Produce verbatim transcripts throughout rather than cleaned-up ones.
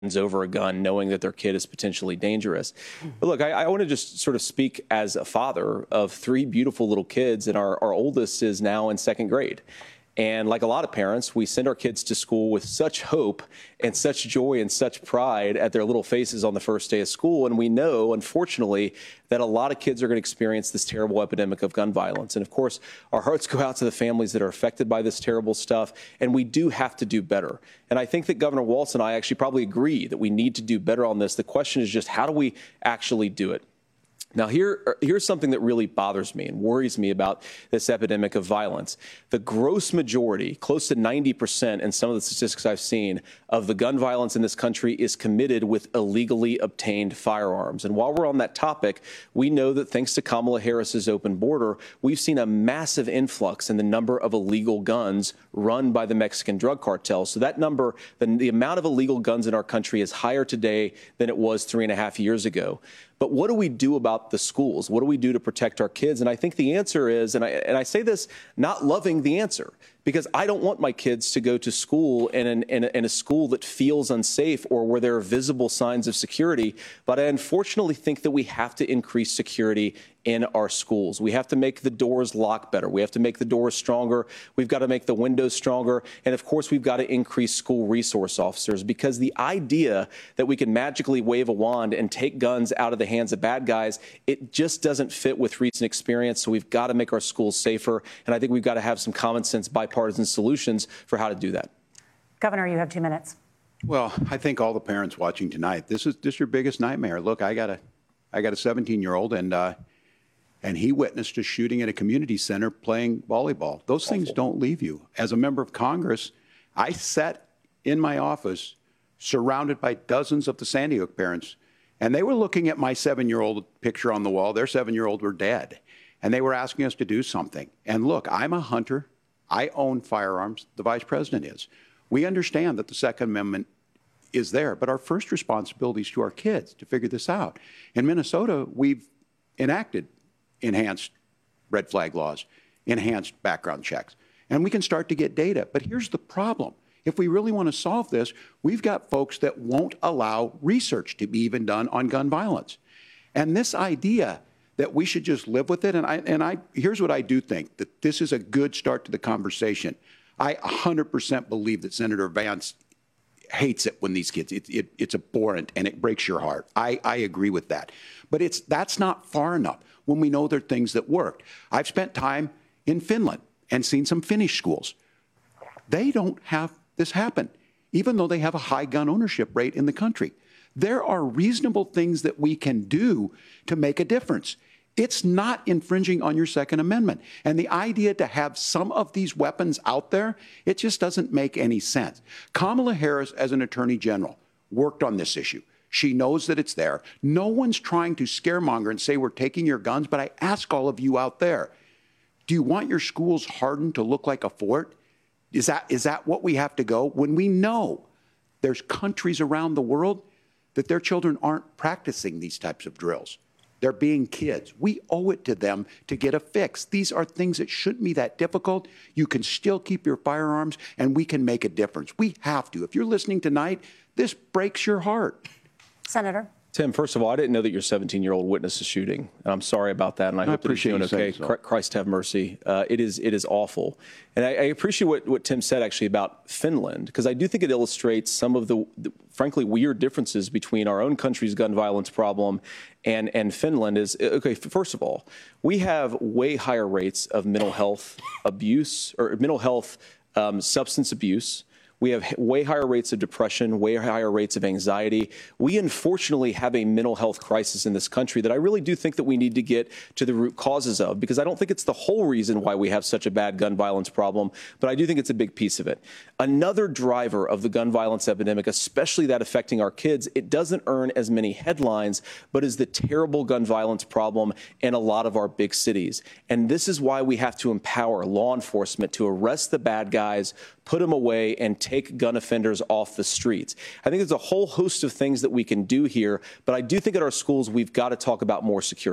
over a gun knowing that their kid is potentially dangerous. But look, I, I want to just sort of speak as a father of three beautiful little kids, and our, our oldest is now in second grade. And like a lot of parents, we send our kids to school with such hope and such joy and such pride at their little faces on the first day of school. And we know, unfortunately, that a lot of kids are going to experience this terrible epidemic of gun violence. And of course, our hearts go out to the families that are affected by this terrible stuff. And we do have to do better. And I think that Governor Walz and I actually probably agree that we need to do better on this. The question is just, how do we actually do it? Now, here, here's something that really bothers me and worries me about this epidemic of violence. The gross majority, close to ninety percent in some of the statistics I've seen, of the gun violence in this country is committed with illegally obtained firearms. And while we're on that topic, we know that thanks to Kamala Harris's open border, we've seen a massive influx in the number of illegal guns run by the Mexican drug cartels. So that number, the, the amount of illegal guns in our country is higher today than it was three and a half years ago. But what do we do about the schools? What do we do to protect our kids? And I think the answer is, and I, and I say this not loving the answer, because I don't want my kids to go to school in, an, in, a, in a school that feels unsafe or where there are visible signs of security. But I unfortunately think that we have to increase security in our schools. We have to make the doors lock better. We have to make the doors stronger. We've got to make the windows stronger. And of course, we've got to increase school resource officers, because the idea that we can magically wave a wand and take guns out of the hands of bad guys, it just doesn't fit with recent experience. So we've got to make our schools safer. And I think we've got to have some common sense bipartisan solutions for how to do that. Governor, you have two minutes. Well, I think all the parents watching tonight, this is this is your biggest nightmare. Look, I got a I got a seventeen-year-old, and uh, and he witnessed a shooting at a community center playing volleyball. Those things Awful. Don't leave you. As a member of Congress, I sat in my office surrounded by dozens of the Sandy Hook parents, and they were looking at my seven-year-old picture on the wall. Their seven-year-old were dead, and they were asking us to do something. And look, I'm a hunter. I own firearms. The vice president is. We understand that the Second Amendment is there, but our first responsibility is to our kids to figure this out. In Minnesota, we've enacted enhanced red flag laws, enhanced background checks, and we can start to get data. But here's the problem. If we really want to solve this, we've got folks that won't allow research to be even done on gun violence. And this idea that we should just live with it, and I, and I, here's what I do think, that this is a good start to the conversation. I one hundred percent believe that Senator Vance hates it when these kids, it, it, it's abhorrent and it breaks your heart. I, I agree with that. But it's that's not far enough when we know there are things that worked. I've spent time in Finland and seen some Finnish schools. They don't have this happen, even though they have a high gun ownership rate in the country. There are reasonable things that we can do to make a difference. It's not infringing on your Second Amendment. And the idea to have some of these weapons out there, it just doesn't make any sense. Kamala Harris, as an attorney general, worked on this issue. She knows that it's there. No one's trying to scaremonger and say we're taking your guns, but I ask all of you out there, do you want your schools hardened to look like a fort? Is that, is that what we have to go? When we know there's countries around the world that their children aren't practicing these types of drills. They're being kids. We owe it to them to get a fix. These are things that shouldn't be that difficult. You can still keep your firearms, and we can make a difference. We have to. If you're listening tonight, this breaks your heart. Senator. Tim, first of all, I didn't know that your seventeen-year-old witnessed a shooting. And I'm sorry about that, and I, I hope that he's doing okay. So. Christ have mercy. Uh, it is it is awful. And I, I appreciate what, what Tim said, actually, about Finland, because I do think it illustrates some of the, the, frankly, weird differences between our own country's gun violence problem and, and Finland. Is, okay, first of all, we have way higher rates of mental health abuse, or mental health um, substance abuse. We have way higher rates of depression, way higher rates of anxiety. We unfortunately have a mental health crisis in this country that I really do think that we need to get to the root causes of, because I don't think it's the whole reason why we have such a bad gun violence problem, but I do think it's a big piece of it. Another driver of the gun violence epidemic, especially that affecting our kids, it doesn't earn as many headlines, but is the terrible gun violence problem in a lot of our big cities. And this is why we have to empower law enforcement to arrest the bad guys, put them away, and take gun offenders off the streets. I think there's a whole host of things that we can do here, but I do think at our schools we've got to talk about more security.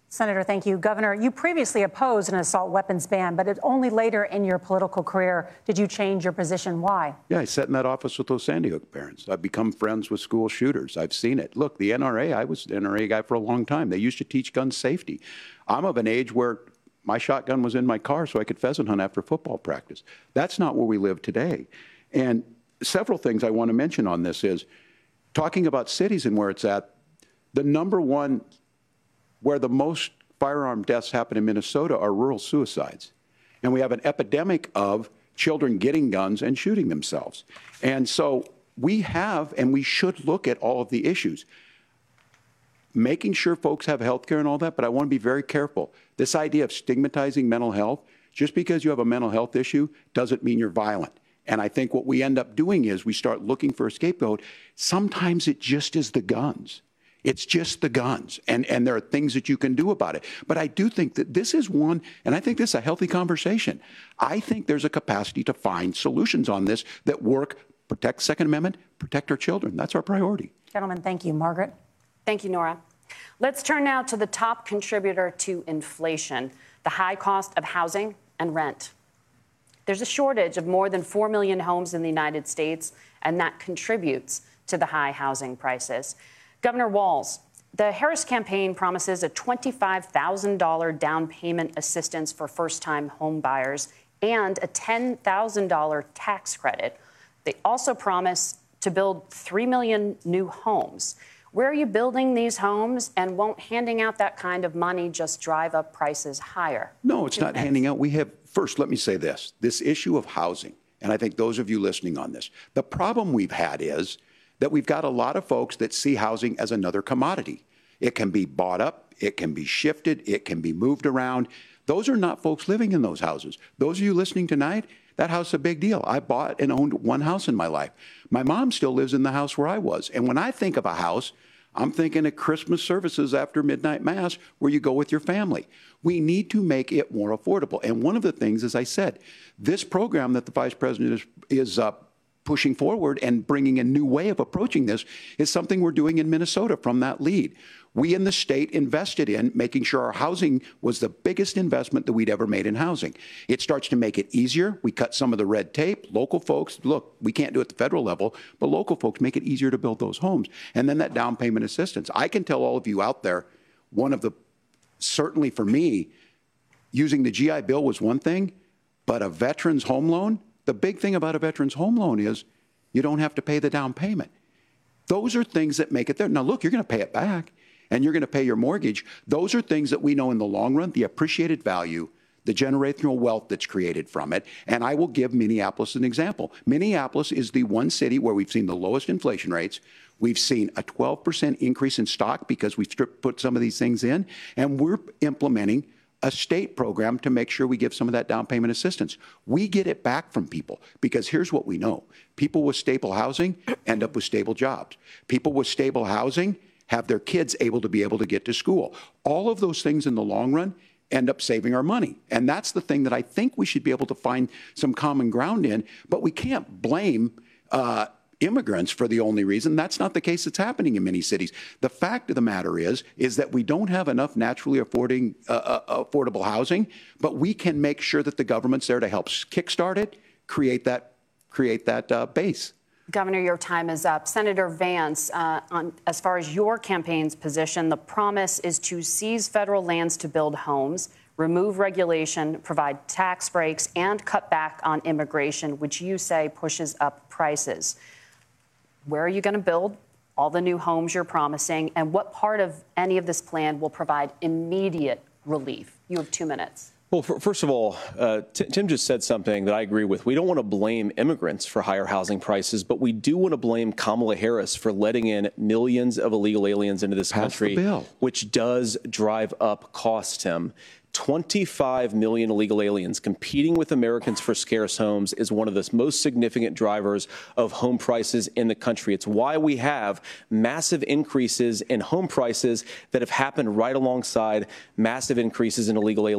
Senator, thank you. Governor, you previously opposed an assault weapons ban, but it only later in your political career did you change your position. Why? Yeah, I sat in that office with those Sandy Hook parents. I've become friends with school shooters. I've seen it. Look, the N R A, I was the N R A guy for a long time. They used to teach gun safety. I'm of an age where my shotgun was in my car so I could pheasant hunt after football practice. That's not where we live today. And several things I want to mention on this is talking about cities and where it's at, the number one where the most firearm deaths happen in Minnesota are rural suicides. And we have an epidemic of children getting guns and shooting themselves. And so we have, and we should look at all of the issues, making sure folks have health care and all that, but I want to be very careful. This idea of stigmatizing mental health, just because you have a mental health issue doesn't mean you're violent. And I think what we end up doing is we start looking for a scapegoat. Sometimes it just is the guns. It's just the guns, and, and there are things that you can do about it. But I do think that this is one, and I think this is a healthy conversation. I think there's a capacity to find solutions on this that work, protect Second Amendment, protect our children. That's our priority. Gentlemen, thank you. Margaret? Thank you, Nora. Let's turn now to the top contributor to inflation, the high cost of housing and rent. There's a shortage of more than four million homes in the United States, and that contributes to the high housing prices. Governor Walz, the Harris campaign promises a twenty-five thousand dollars down payment assistance for first-time home buyers and a ten thousand dollars tax credit. They also promise to build three million new homes. Where are you building these homes, and won't handing out that kind of money just drive up prices higher? No, it's not handing out. We have, first, let me say this, this issue of housing, and I think those of you listening on this, the problem we've had is that we've got a lot of folks that see housing as another commodity. It can be bought up, it can be shifted, it can be moved around. Those are not folks living in those houses. Those of you listening tonight, that house is a big deal. I bought and owned one house in my life. My mom still lives in the house where I was. And when I think of a house, I'm thinking of Christmas services after midnight mass where you go with your family. We need to make it more affordable. And one of the things, as I said, this program that the Vice President is, is uh, pushing forward and bringing a new way of approaching this is something we're doing in Minnesota from that lead. We in the state invested in making sure our housing was the biggest investment that we'd ever made in housing. It starts to make it easier. We cut some of the red tape. Local folks, look, we can't do it at the federal level, but local folks make it easier to build those homes. And then that down payment assistance. I can tell all of you out there, one of the, certainly for me, using the G I Bill was one thing, but a veteran's home loan, the big thing about a veteran's home loan is you don't have to pay the down payment. Those are things that make it there. Now, look, you're going to pay it back, and you're going to pay your mortgage. Those are things that we know in the long run, the appreciated value, the generational wealth that's created from it. And I will give Minneapolis an example. Minneapolis is the one city where we've seen the lowest inflation rates. We've seen a twelve percent increase in stock because we've stripped, put some of these things in, and we're implementing a state program to make sure we give some of that down payment assistance. We get it back from people because here's what we know. People with stable housing end up with stable jobs. People with stable housing have their kids able to be able to get to school. All of those things in the long run end up saving our money. And that's the thing that I think we should be able to find some common ground in, but we can't blame uh, immigrants for the only reason. That's not the case that's happening in many cities. The fact of the matter is, is that we don't have enough naturally affording, uh, uh, affordable housing, but we can make sure that the government's there to help kickstart it, create that, create that uh, base. Governor, your time is up. Senator Vance, uh, on, as far as your campaign's position, the promise is to seize federal lands to build homes, remove regulation, provide tax breaks, and cut back on immigration, which you say pushes up prices. Where are you going to build all the new homes you're promising, and what part of any of this plan will provide immediate relief? You have two minutes. Well, for, first of all, uh, Tim just said something that I agree with. We don't want to blame immigrants for higher housing prices, but we do want to blame Kamala Harris for letting in millions of illegal aliens into this Pass country, the bill. which does drive up costs, Tim. twenty-five million illegal aliens competing with Americans for scarce homes is one of the most significant drivers of home prices in the country. It's why we have massive increases in home prices that have happened right alongside massive increases in illegal alien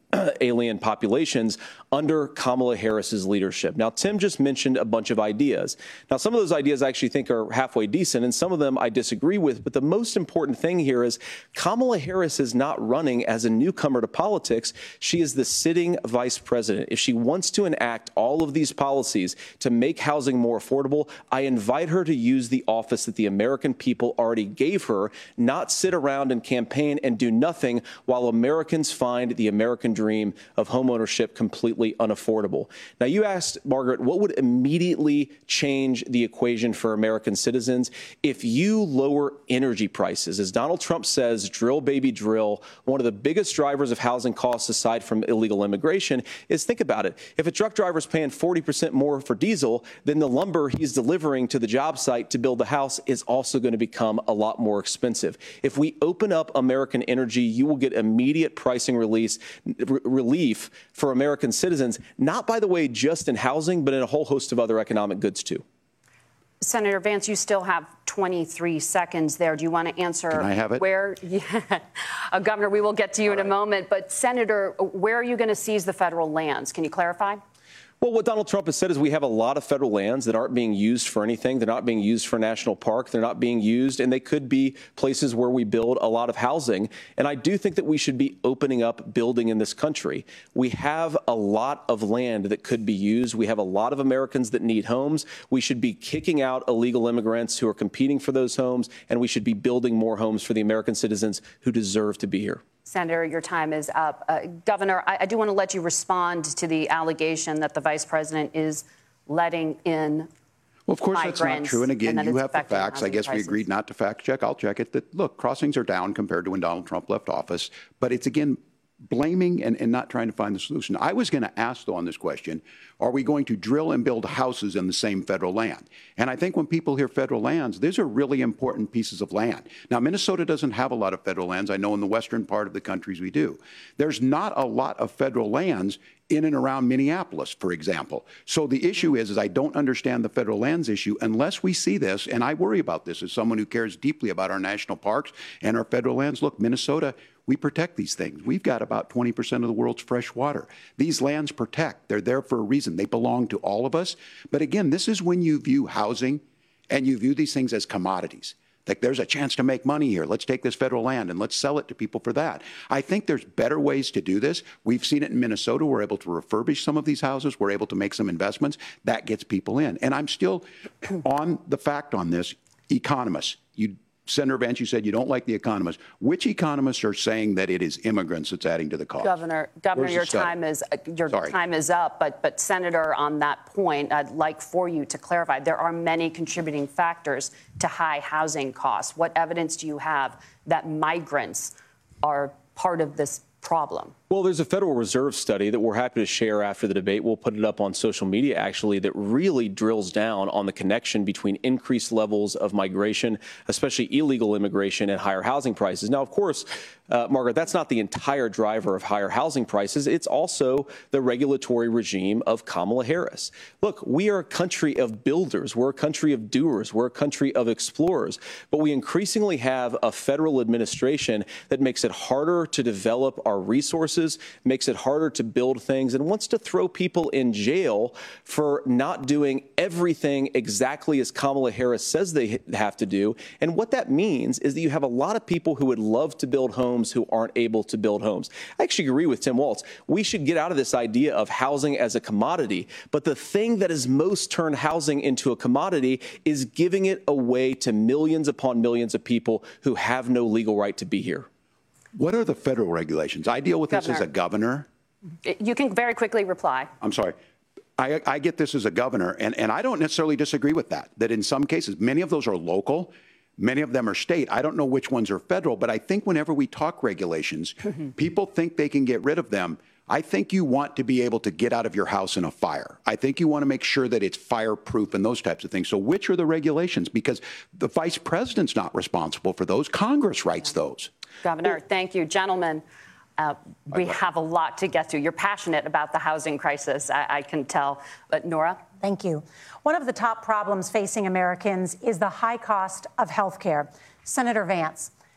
alien populations under Kamala Harris's leadership. Now, Tim just mentioned a bunch of ideas. Now, some of those ideas I actually think are halfway decent, and some of them I disagree with. But the most important thing here is Kamala Harris is not running as a newcomer to politics. She is the sitting vice president. If she wants to enact all of these policies to make housing more affordable, I invite her to use the office that the American people already gave her, not sit around and campaign and do nothing while Americans find the American dream of homeownership completely unaffordable. Now, you asked, Margaret, what would immediately change the equation for American citizens if you lower energy prices? As Donald Trump says, drill, baby, drill. One of the biggest drivers of housing costs, aside from illegal immigration, is, think about it. If a truck driver is paying forty percent more for diesel, then the lumber he's delivering to the job site to build the house is also going to become a lot more expensive. If we open up American energy, you will get immediate pricing release, r- relief for American citizens, not, by the way, just in housing, but in a whole host of other economic goods, too. Senator Vance, you still have twenty-three seconds there. Do you want to answer? Can I have it? Where, yeah. uh, Governor, we will get to you All in right. a moment. But, Senator, where are you going to seize the federal lands? Can you clarify? Well, what Donald Trump has said is we have a lot of federal lands that aren't being used for anything. They're not being used for a national park. They're not being used, and they could be places where we build a lot of housing. And I do think that we should be opening up building in this country. We have a lot of land that could be used. We have a lot of Americans that need homes. We should be kicking out illegal immigrants who are competing for those homes, and we should be building more homes for the American citizens who deserve to be here. Senator, your time is up. Uh, Governor, I, I do want to let you respond to the allegation that the vice president is letting in Well, of course, that's not true. And again, and you have the facts. I guess prices. we agreed not to fact check. I'll check it. That, look, crossings are down compared to when Donald Trump left office. But it's, again, blaming and, and not trying to find the solution. I was going to ask, though, on this question, are we going to drill and build houses in the same federal land? And I think when people hear federal lands, these are really important pieces of land. Now, Minnesota doesn't have a lot of federal lands. I know in the western part of the countries we do. There's not a lot of federal lands in and around Minneapolis, for example. So the issue is, is I don't understand the federal lands issue unless we see this, and I worry about this as someone who cares deeply about our national parks and our federal lands. Look, Minnesota, we protect these things. We've got about twenty percent of the world's fresh water. These lands protect. They're there for a reason. They belong to all of us. But again, this is when you view housing and you view these things as commodities. Like, there's a chance to make money here. Let's take this federal land and let's sell it to people for that. I think there's better ways to do this. We've seen it in Minnesota. We're able to refurbish some of these houses. We're able to make some investments. That gets people in. And I'm still on the fact on this. Economists, you Senator Vance, you said you don't like the economists. Which economists are saying that it is immigrants that's adding to the cost? Governor, Governor, your time is uh, your Sorry. time is up. But, but Senator, on that point, I'd like for you to clarify. There are many contributing factors to high housing costs. What evidence do you have that migrants are part of this problem? Well, there's a Federal Reserve study that we're happy to share after the debate. We'll put it up on social media, actually, that really drills down on the connection between increased levels of migration, especially illegal immigration, and higher housing prices. Now, of course, uh, Margaret, that's not the entire driver of higher housing prices. It's also the regulatory regime of Kamala Harris. Look, we are a country of builders. We're a country of doers. We're a country of explorers. But we increasingly have a federal administration that makes it harder to develop our resources, makes it harder to build things, and wants to throw people in jail for not doing everything exactly as Kamala Harris says they have to do. And what that means is that you have a lot of people who would love to build homes who aren't able to build homes. I actually agree with Tim Walz. We should get out of this idea of housing as a commodity. But the thing that has most turned housing into a commodity is giving it away to millions upon millions of people who have no legal right to be here. What are the federal regulations? I deal with Governor. this as a governor. You can very quickly reply. I'm sorry. I, I get this as a governor, and, and I don't necessarily disagree with that, that in some cases, many of those are local, many of them are state. I don't know which ones are federal, but I think whenever we talk regulations, people think they can get rid of them. I think you want to be able to get out of your house in a fire. I think you want to make sure that it's fireproof and those types of things. So which are the regulations? Because the vice president's not responsible for those. Congress writes those. Governor, thank you. Gentlemen, uh, we have a lot to get to. You're passionate about the housing crisis, I, I can tell. But Nora? Thank you. One of the top problems facing Americans is the high cost of health care. Senator Vance,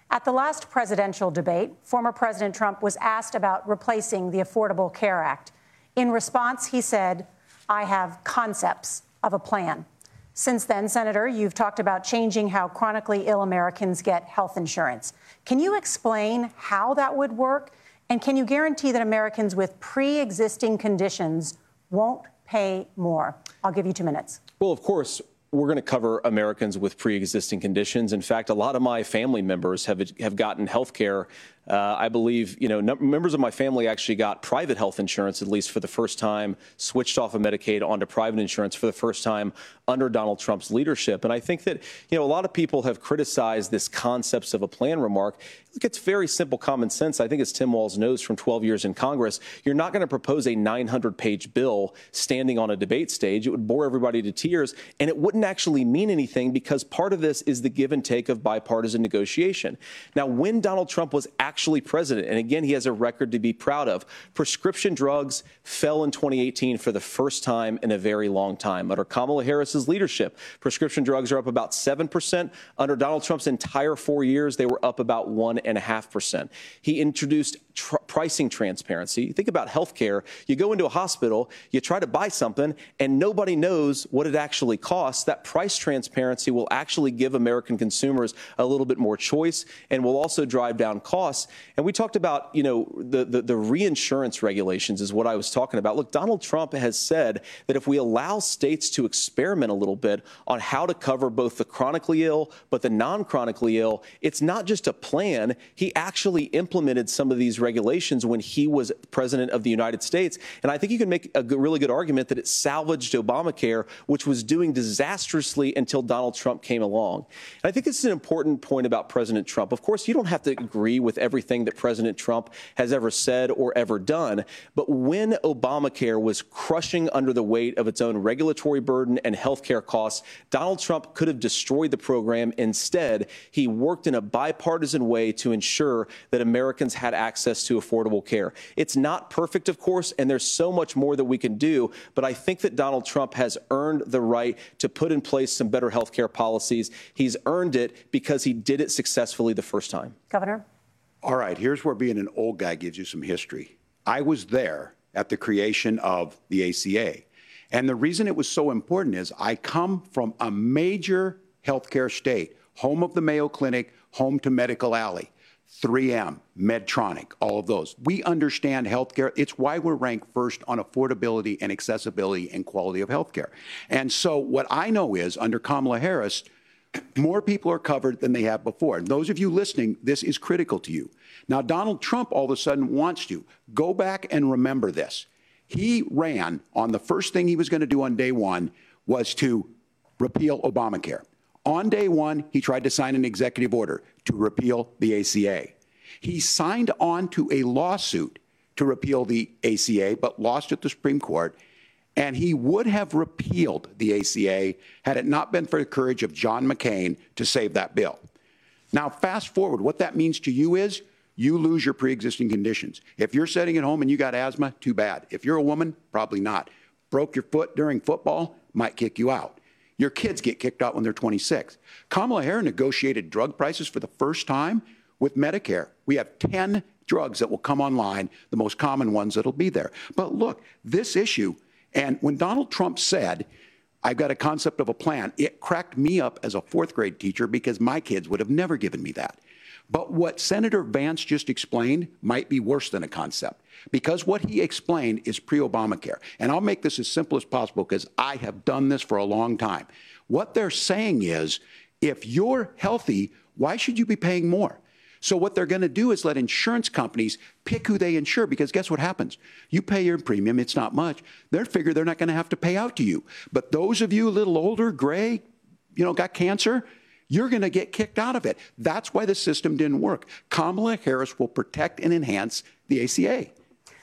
At the last presidential debate, former President Trump was asked about replacing the Affordable Care Act. In response, he said, "I have concepts of a plan." Since then, Senator, you've talked about changing how chronically ill Americans get health insurance. Can you explain how that would work? And can you guarantee that Americans with pre-existing conditions won't pay more? I'll give you two minutes. Well, of course, we're going to cover Americans with pre-existing conditions. In fact, a lot of my family members have have gotten health care. Uh, I believe, you know, no, members of my family actually got private health insurance, at least for the first time, switched off of Medicaid onto private insurance for the first time under Donald Trump's leadership. And I think that, you know, a lot of people have criticized this concepts of a plan remark. Look, it's very simple common sense. I think as Tim Walz knows from twelve years in Congress, you're not going to propose a nine hundred page bill standing on a debate stage. It would bore everybody to tears, and it wouldn't actually mean anything because part of this is the give and take of bipartisan negotiation. Now, when Donald Trump was actually actually president, and again, he has a record to be proud of. Prescription drugs fell in twenty eighteen for the first time in a very long time. Under Kamala Harris's leadership, prescription drugs are up about seven percent. Under Donald Trump's entire four years, they were up about one point five percent. He introduced tr- pricing transparency. Think about health care. You go into a hospital, you try to buy something, and nobody knows what it actually costs. That price transparency will actually give American consumers a little bit more choice and will also drive down costs. And we talked about, you know, the, the, the reinsurance regulations is what I was talking about. Look, Donald Trump has said that if we allow states to experiment a little bit on how to cover both the chronically ill but the non-chronically ill, it's not just a plan. He actually implemented some of these regulations when he was president of the United States. And I think you can make a good, really good argument that it salvaged Obamacare, which was doing disastrously until Donald Trump came along. And I think this is an important point about President Trump. Of course, you don't have to agree with everything that President Trump has ever said or ever done. But when Obamacare was crushing under the weight of its own regulatory burden and health care costs, Donald Trump could have destroyed the program. Instead, he worked in a bipartisan way to ensure that Americans had access to affordable care. It's not perfect, of course, and there's so much more that we can do. But I think that Donald Trump has earned the right to put in place some better health care policies. He's earned it because he did it successfully the first time. Governor? All right, here's where being an old guy gives you some history. I was there at the creation of the A C A. And the reason it was so important is I come from a major healthcare state, home of the Mayo Clinic, home to Medical Alley, three M, Medtronic, all of those. We understand healthcare. It's why we're ranked first on affordability and accessibility and quality of healthcare. And so what I know is under Kamala Harris, more people are covered than they have before. And those of you listening, this is critical to you. Now, Donald Trump all of a sudden wants to go back and remember this. He ran on the first thing he was going to do on day one was to repeal Obamacare. On day one, he tried to sign an executive order to repeal the A C A. He signed on to a lawsuit to repeal the A C A, but lost at the Supreme Court. And he would have repealed the A C A had it not been for the courage of John McCain to save that bill. Now, fast forward, what that means to you is you lose your pre-existing conditions. If you're sitting at home and you got asthma, too bad. If you're a woman, probably not. Broke your foot during football, might kick you out. Your kids get kicked out when they're twenty-six. Kamala Harris negotiated drug prices for the first time with Medicare. We have ten drugs that will come online, the most common ones that'll be there. But look, this issue, and when Donald Trump said, I've got a concept of a plan, it cracked me up as a fourth grade teacher because my kids would have never given me that. But what Senator Vance just explained might be worse than a concept, because what he explained is pre-Obamacare. And I'll make this as simple as possible because I have done this for a long time. What they're saying is, if you're healthy, why should you be paying more? So what they're going to do is let insurance companies pick who they insure, because guess what happens? You pay your premium, it's not much. They figure they're not going to have to pay out to you. But those of you a little older, gray, you know, got cancer, you're going to get kicked out of it. That's why the system didn't work. Kamala Harris will protect and enhance the A C A.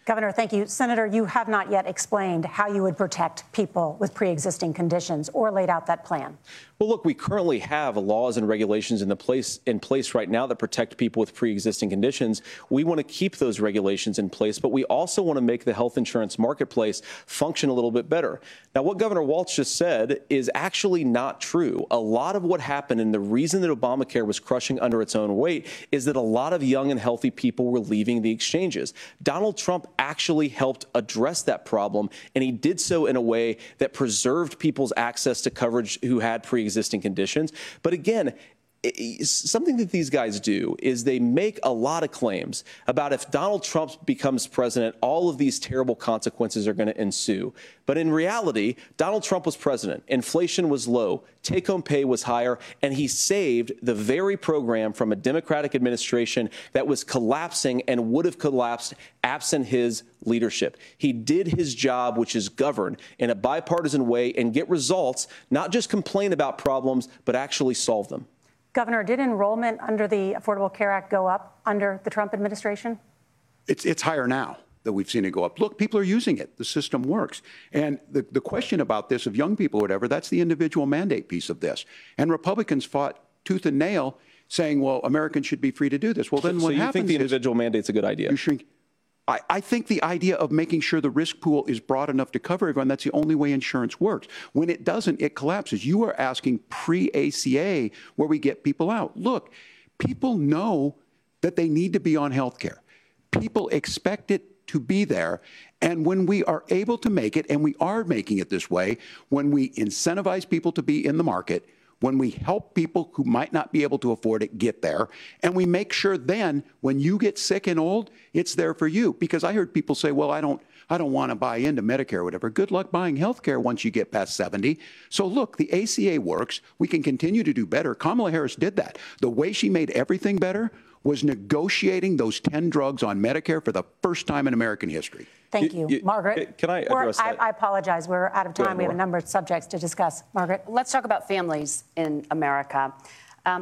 Governor, thank you. Senator, you have not yet explained how you would protect people with pre-existing conditions or laid out that plan. Well, look, we currently have laws and regulations in the place in place right now that protect people with pre-existing conditions. We want to keep those regulations in place, but we also want to make the health insurance marketplace function a little bit better. Now, what Governor Walz just said is actually not true. A lot of what happened and the reason that Obamacare was crushing under its own weight is that a lot of young and healthy people were leaving the exchanges. Donald Trump actually helped address that problem, and he did so in a way that preserved people's access to coverage who had pre-existing existing conditions. But again, something that these guys do is they make a lot of claims about if Donald Trump becomes president, all of these terrible consequences are going to ensue. But in reality, Donald Trump was president. Inflation was low. Take-home pay was higher. And he saved the very program from a Democratic administration that was collapsing and would have collapsed absent his leadership. He did his job, which is govern in a bipartisan way and get results, not just complain about problems, but actually solve them. Governor, did enrollment under the Affordable Care Act go up under the Trump administration? It's, it's higher now that we've seen it go up. Look, people are using it. The system works. And the, the question about this of young people or whatever, that's the individual mandate piece of this. And Republicans fought tooth and nail saying, well, Americans should be free to do this. Well, then so what you happens think the is individual mandate's a good idea? You shrink. I, I think the idea of making sure the risk pool is broad enough to cover everyone, that's the only way insurance works. When it doesn't, it collapses. You are asking pre-A C A where we get people out. Look, people know that they need to be on health care. People expect it to be there. And when we are able to make it, and we are making it this way, when we incentivize people to be in the market, when we help people who might not be able to afford it get there, and we make sure then when you get sick and old, it's there for you. Because I heard people say, well, I don't, I don't want to buy into Medicare or whatever. Good luck buying health care once you get past seventy. So look, the A C A works. We can continue to do better. Kamala Harris did that. The way she made everything better was negotiating those ten drugs on Medicare for the first time in American history. Thank you. you, you Margaret. Can I address I, that? I apologize. We're out of time. Ahead, we have a number of subjects to discuss. Margaret. Let's talk about families in America. Um,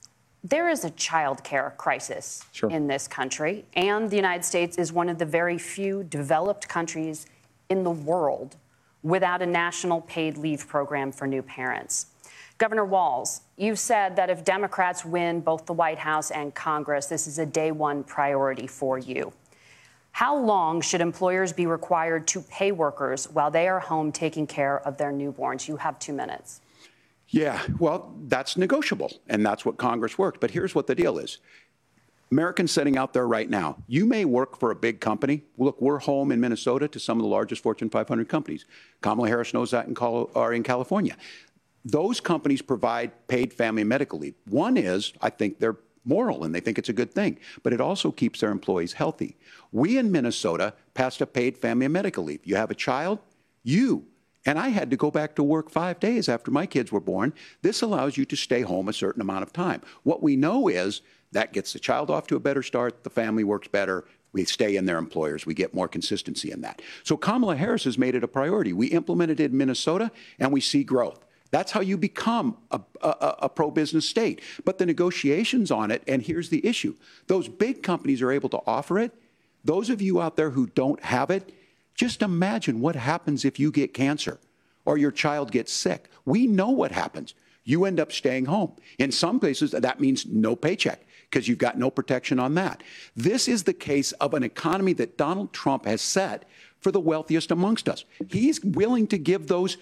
there is a child care crisis sure. in this country, and the United States is one of the very few developed countries in the world without a national paid leave program for new parents. Governor Walz, you've said that if Democrats win both the White House and Congress, this is a day one priority for you. How long should employers be required to pay workers while they are home taking care of their newborns? You have two minutes. Yeah, well, that's negotiable, and that's what Congress worked. But here's what the deal is. Americans sitting out there right now, you may work for a big company. Look, we're home in Minnesota to some of the largest Fortune five hundred companies. Kamala Harris knows that in, Col- or in California. Those companies provide paid family and medical leave. One is, I think they're moral and they think it's a good thing, but it also keeps their employees healthy. We in Minnesota passed a paid family and medical leave. You have a child, you, and I had to go back to work five days after my kids were born. This allows you to stay home a certain amount of time. What we know is that gets the child off to a better start, the family works better, we stay in their employers, we get more consistency in that. So Kamala Harris has made it a priority. We implemented it in Minnesota and we see growth. That's how you become a, a, a pro-business state. But the negotiations on it, and here's the issue. Those big companies are able to offer it. Those of you out there who don't have it, just imagine what happens if you get cancer or your child gets sick. We know what happens. You end up staying home. In some places, that means no paycheck because you've got no protection on that. This is the case of an economy that Donald Trump has set for the wealthiest amongst us. He's willing to give those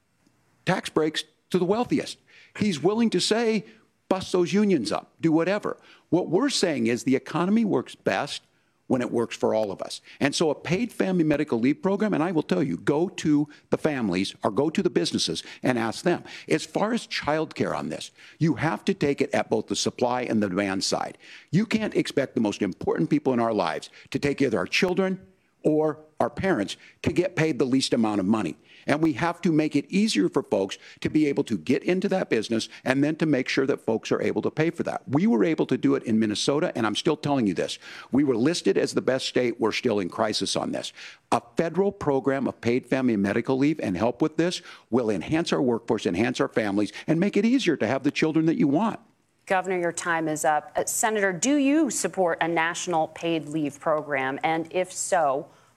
tax breaks to the wealthiest. He's willing to say, bust those unions up, do whatever. What we're saying is the economy works best when it works for all of us. And so a paid family medical leave program, and I will tell you, go to the families or go to the businesses and ask them. As far as childcare on this, you have to take it at both the supply and the demand side. You can't expect the most important people in our lives to take either our children or our parents to get paid the least amount of money. And we have to make it easier for folks to be able to get into that business and then to make sure that folks are able to pay for that. We were able to do it in Minnesota, and I'm still telling you this. We were listed as the best state. We're still in crisis on this. A federal program of paid family and medical leave and help with this will enhance our workforce, enhance our families, and make it easier to have the children that you want. Governor, your time is up. Uh, Senator, do you support a national paid leave program? And if so,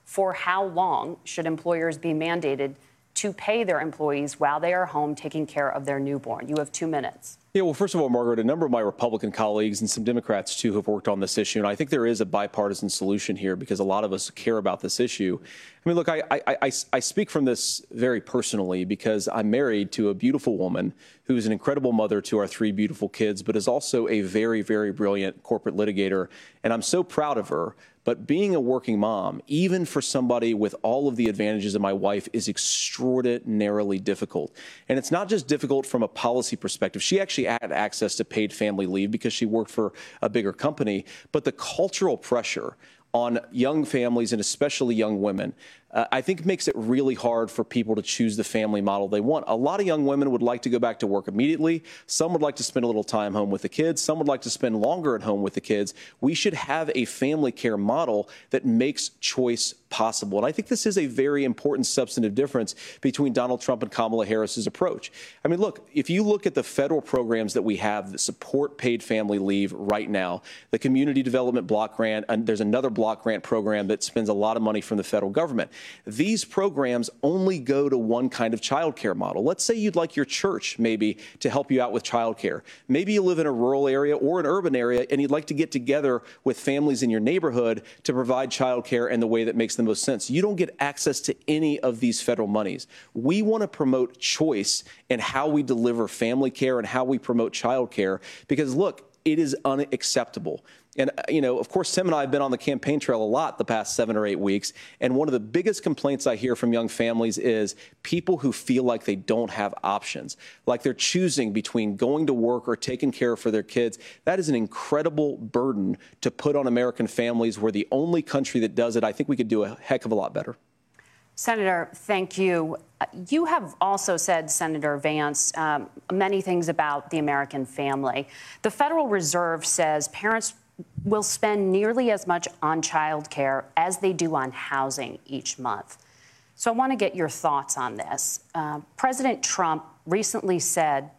For how long should employers be mandated to pay their employees while they are home taking care of their newborn? You have two minutes. Yeah, well, first of all, Margaret, a number of my Republican colleagues and some Democrats, too, have worked on this issue. And I think there is a bipartisan solution here because a lot of us care about this issue. I mean, look, I, I, I, I speak from this very personally because I'm married to a beautiful woman who is an incredible mother to our three beautiful kids, but is also a very, very brilliant corporate litigator. And I'm so proud of her. But being a working mom, even for somebody with all of the advantages of my wife, is extraordinarily difficult. And it's not just difficult from a policy perspective. She actually had access to paid family leave because she worked for a bigger company. But the cultural pressure on young families and especially young women, uh, I think makes it really hard for people to choose the family model they want. A lot of young women would like to go back to work immediately. Some would like to spend a little time home with the kids. Some would like to spend longer at home with the kids. We should have a family care model that makes choice possible. And I think this is a very important substantive difference between Donald Trump and Kamala Harris's approach. I mean, look, if you look at the federal programs that we have that support paid family leave right now, the Community Development Block Grant, and there's another block grant program that spends a lot of money from the federal government. These programs only go to one kind of child care model. Let's say you'd like your church maybe to help you out with child care. Maybe you live in a rural area or an urban area and you'd like to get together with families in your neighborhood to provide child care in the way that makes the most sense. You don't get access to any of these federal monies. We want to promote choice in how we deliver family care and how we promote child care because, look, it is unacceptable. And, you know, of course, Tim and I have been on the campaign trail a lot the past seven or eight weeks. And one of the biggest complaints I hear from young families is people who feel like they don't have options, like they're choosing between going to work or taking care for their kids. That is an incredible burden to put on American families. We're the only country that does it. I think we could do a heck of a lot better. Senator, thank you. You have also said, Senator Vance, um, many things about the American family. The Federal Reserve says parents will spend nearly as much on child care as they do on housing each month. So I want to get your thoughts on this. Uh, President Trump recently said,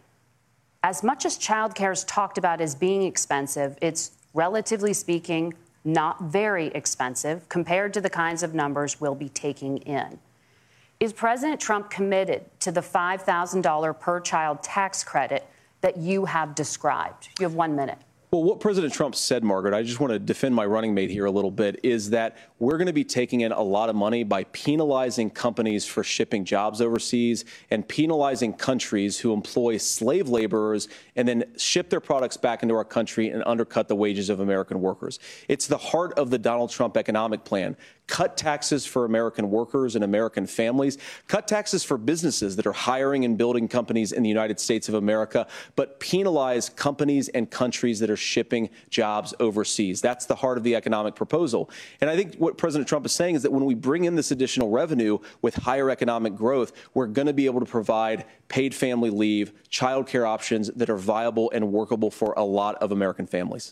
as much as child care is talked about as being expensive, it's relatively speaking not very expensive compared to the kinds of numbers we'll be taking in. Is President Trump committed to the five thousand dollars per child tax credit that you have described? You have one minute. Well, what President Trump said, Margaret, I just want to defend my running mate here a little bit, is that we're going to be taking in a lot of money by penalizing companies for shipping jobs overseas and penalizing countries who employ slave laborers and then ship their products back into our country and undercut the wages of American workers. It's the heart of the Donald Trump economic plan. Cut taxes for American workers and American families. Cut taxes for businesses that are hiring and building companies in the United States of America, but penalize companies and countries that are shipping jobs overseas. That's the heart of the economic proposal. And I think what President Trump is saying is that when we bring in this additional revenue with higher economic growth, we're going to be able to provide paid family leave, child care options that are viable and workable for a lot of American families.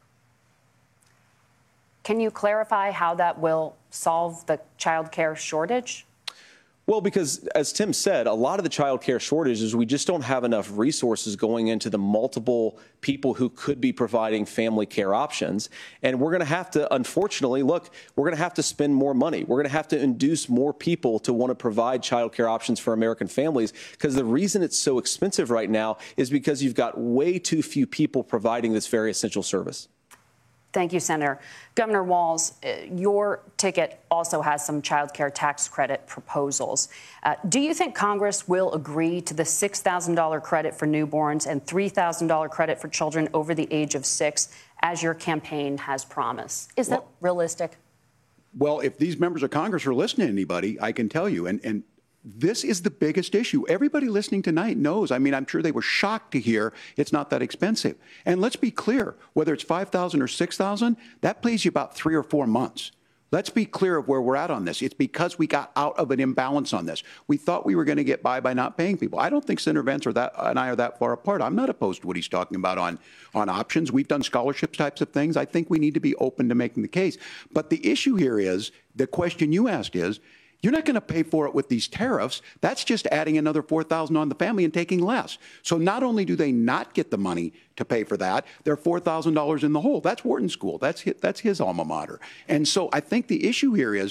Can you clarify how that will solve the child care shortage? Well, because as Tim said, a lot of the child care shortage is we just don't have enough resources going into the multiple people who could be providing family care options. And we're going to have to, unfortunately, look, we're going to have to spend more money. We're going to have to induce more people to want to provide child care options for American families, because the reason it's so expensive right now is because you've got way too few people providing this very essential service. Thank you, Senator. Governor Walz, your ticket also has some child care tax credit proposals. Uh, do you think Congress will agree to the six thousand dollars credit for newborns and three thousand dollars credit for children over the age of six, as your campaign has promised? Is that well, realistic? Well, if these members of Congress are listening to anybody, I can tell you, and, and this is the biggest issue. Everybody listening tonight knows. I mean, I'm sure they were shocked to hear it's not that expensive. And let's be clear, whether it's five thousand or six thousand, that pays you about three or four months. Let's be clear of where we're at on this. It's because we got out of an imbalance on this. We thought we were going to get by by not paying people. I don't think Senator Vance or that, and I are that far apart. I'm not opposed to what he's talking about on, on options. We've done scholarships types of things. I think we need to be open to making the case. But the issue here is, the question you asked is, you're not going to pay for it with these tariffs. That's just adding another four thousand dollars on the family and taking less. So not only do they not get the money to pay for that, they're four thousand dollars in the hole. That's Wharton School. That's his, that's his alma mater. And so I think the issue here is,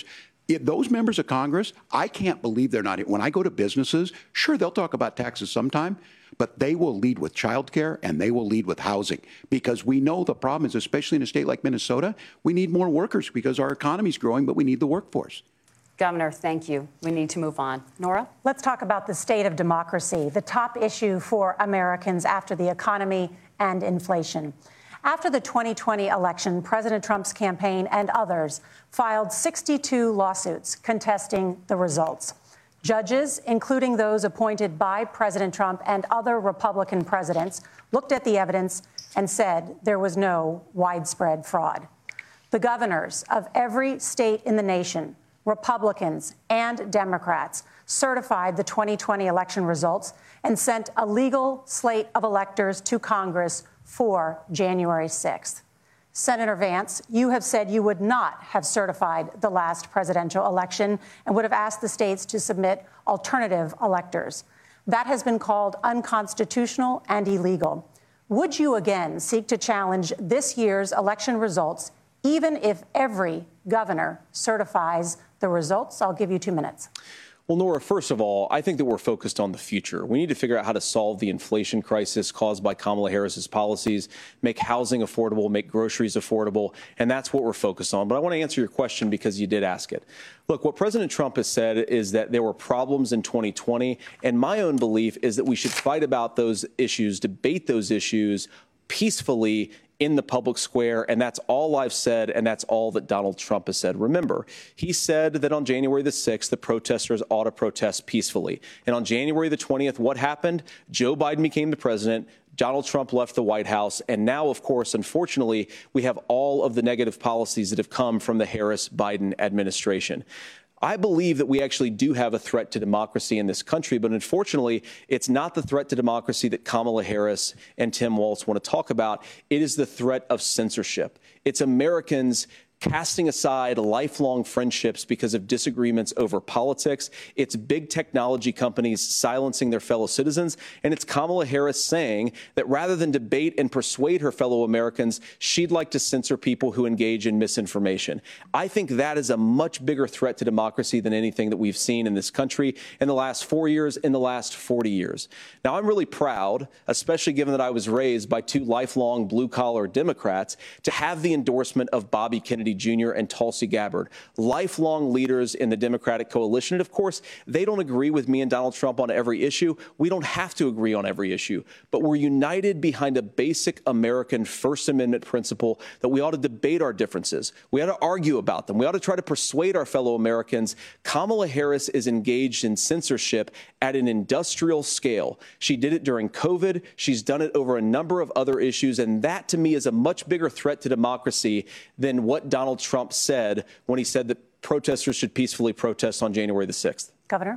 If those members of Congress, I can't believe they're not. When I go to businesses, sure, they'll talk about taxes sometime, but they will lead with childcare and they will lead with housing, because we know the problem is, especially in a state like Minnesota, we need more workers because our economy is growing, but we need the workforce. Governor, thank you. We need to move on. Nora? Let's talk about the state of democracy, the top issue for Americans after the economy and inflation. After the twenty twenty election, President Trump's campaign and others filed sixty-two lawsuits contesting the results. Judges, including those appointed by President Trump and other Republican presidents, looked at the evidence and said there was no widespread fraud. The governors of every state in the nation, Republicans and Democrats, certified the twenty twenty election results and sent a legal slate of electors to Congress for January sixth. Senator Vance, you have said you would not have certified the last presidential election and would have asked the states to submit alternative electors. That has been called unconstitutional and illegal. Would you again seek to challenge this year's election results, even if every governor certifies the results? I'll give you two minutes. Well, Nora, first of all, I think that we're focused on the future. We need to figure out how to solve the inflation crisis caused by Kamala Harris's policies, make housing affordable, make groceries affordable, and that's what we're focused on. But I want to answer your question because you did ask it. Look, what President Trump has said is that there were problems in twenty twenty, and my own belief is that we should fight about those issues, debate those issues peacefully in the public square, and that's all I've said, and that's all that Donald Trump has said. Remember, he said that on January the sixth, the protesters ought to protest peacefully. And on January the twentieth, what happened? Joe Biden became the president. Donald Trump left the White House. And now, of course, unfortunately, we have all of the negative policies that have come from the Harris-Biden administration. I believe that we actually do have a threat to democracy in this country, but unfortunately, it's not the threat to democracy that Kamala Harris and Tim Walz want to talk about. It is the threat of censorship. It's Americans casting aside lifelong friendships because of disagreements over politics. It's big technology companies silencing their fellow citizens. And it's Kamala Harris saying that rather than debate and persuade her fellow Americans, she'd like to censor people who engage in misinformation. I think that is a much bigger threat to democracy than anything that we've seen in this country in the last four years, in the last forty years. Now, I'm really proud, especially given that I was raised by two lifelong blue-collar Democrats, to have the endorsement of Bobby Kennedy Junior and Tulsi Gabbard, lifelong leaders in the Democratic coalition. And of course, they don't agree with me and Donald Trump on every issue. We don't have to agree on every issue, but we're united behind a basic American First Amendment principle that we ought to debate our differences. We ought to argue about them. We ought to try to persuade our fellow Americans. Kamala Harris is engaged in censorship at an industrial scale. She did it during COVID. She's done it over a number of other issues. And that, to me, is a much bigger threat to democracy than what Donald Donald Trump said when he said that protesters should peacefully protest on January the sixth. Governor?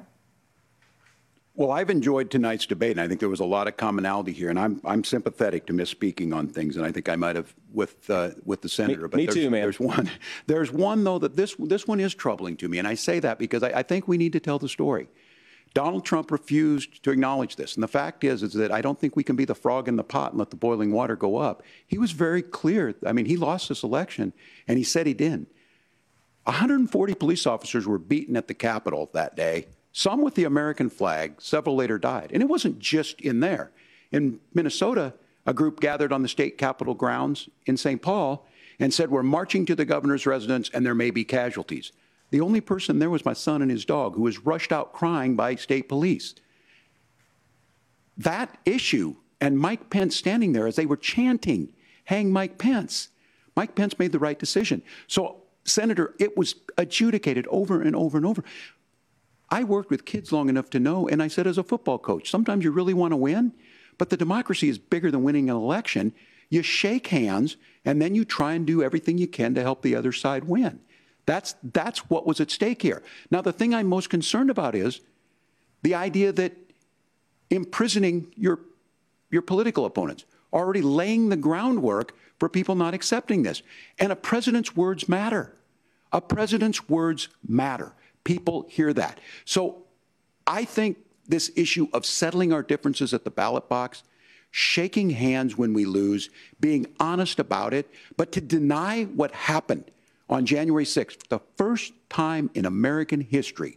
Well, I've enjoyed tonight's debate, and I think there was a lot of commonality here. And I'm I'm sympathetic to misspeaking on things, and I think I might have with uh, with the senator. Me, but me there's, too, man. There's one. There's one though that this this one is troubling to me, and I say that because I, I think we need to tell the story. Donald Trump refused to acknowledge this. And the fact is, is that I don't think we can be the frog in the pot and let the boiling water go up. He was very clear. I mean, he lost this election, and he said he didn't. one hundred forty police officers were beaten at the Capitol that day, some with the American flag. Several later died. And it wasn't just in there. In Minnesota, a group gathered on the state Capitol grounds in Saint Paul and said, we're marching to the governor's residence, and there may be casualties. The only person there was my son and his dog, who was rushed out crying by state police. That issue, and Mike Pence standing there as they were chanting, hang Mike Pence. Mike Pence made the right decision. So, Senator, it was adjudicated over and over and over. I worked with kids long enough to know, and I said as a football coach, sometimes you really want to win, but the democracy is bigger than winning an election. You shake hands, and then you try and do everything you can to help the other side win. That's, that's what was at stake here. Now, the thing I'm most concerned about is the idea that imprisoning your, your political opponents, already laying the groundwork for people not accepting this. And a president's words matter. A president's words matter. People hear that. So I think this issue of settling our differences at the ballot box, shaking hands when we lose, being honest about it, but to deny what happened on January sixth, the first time in American history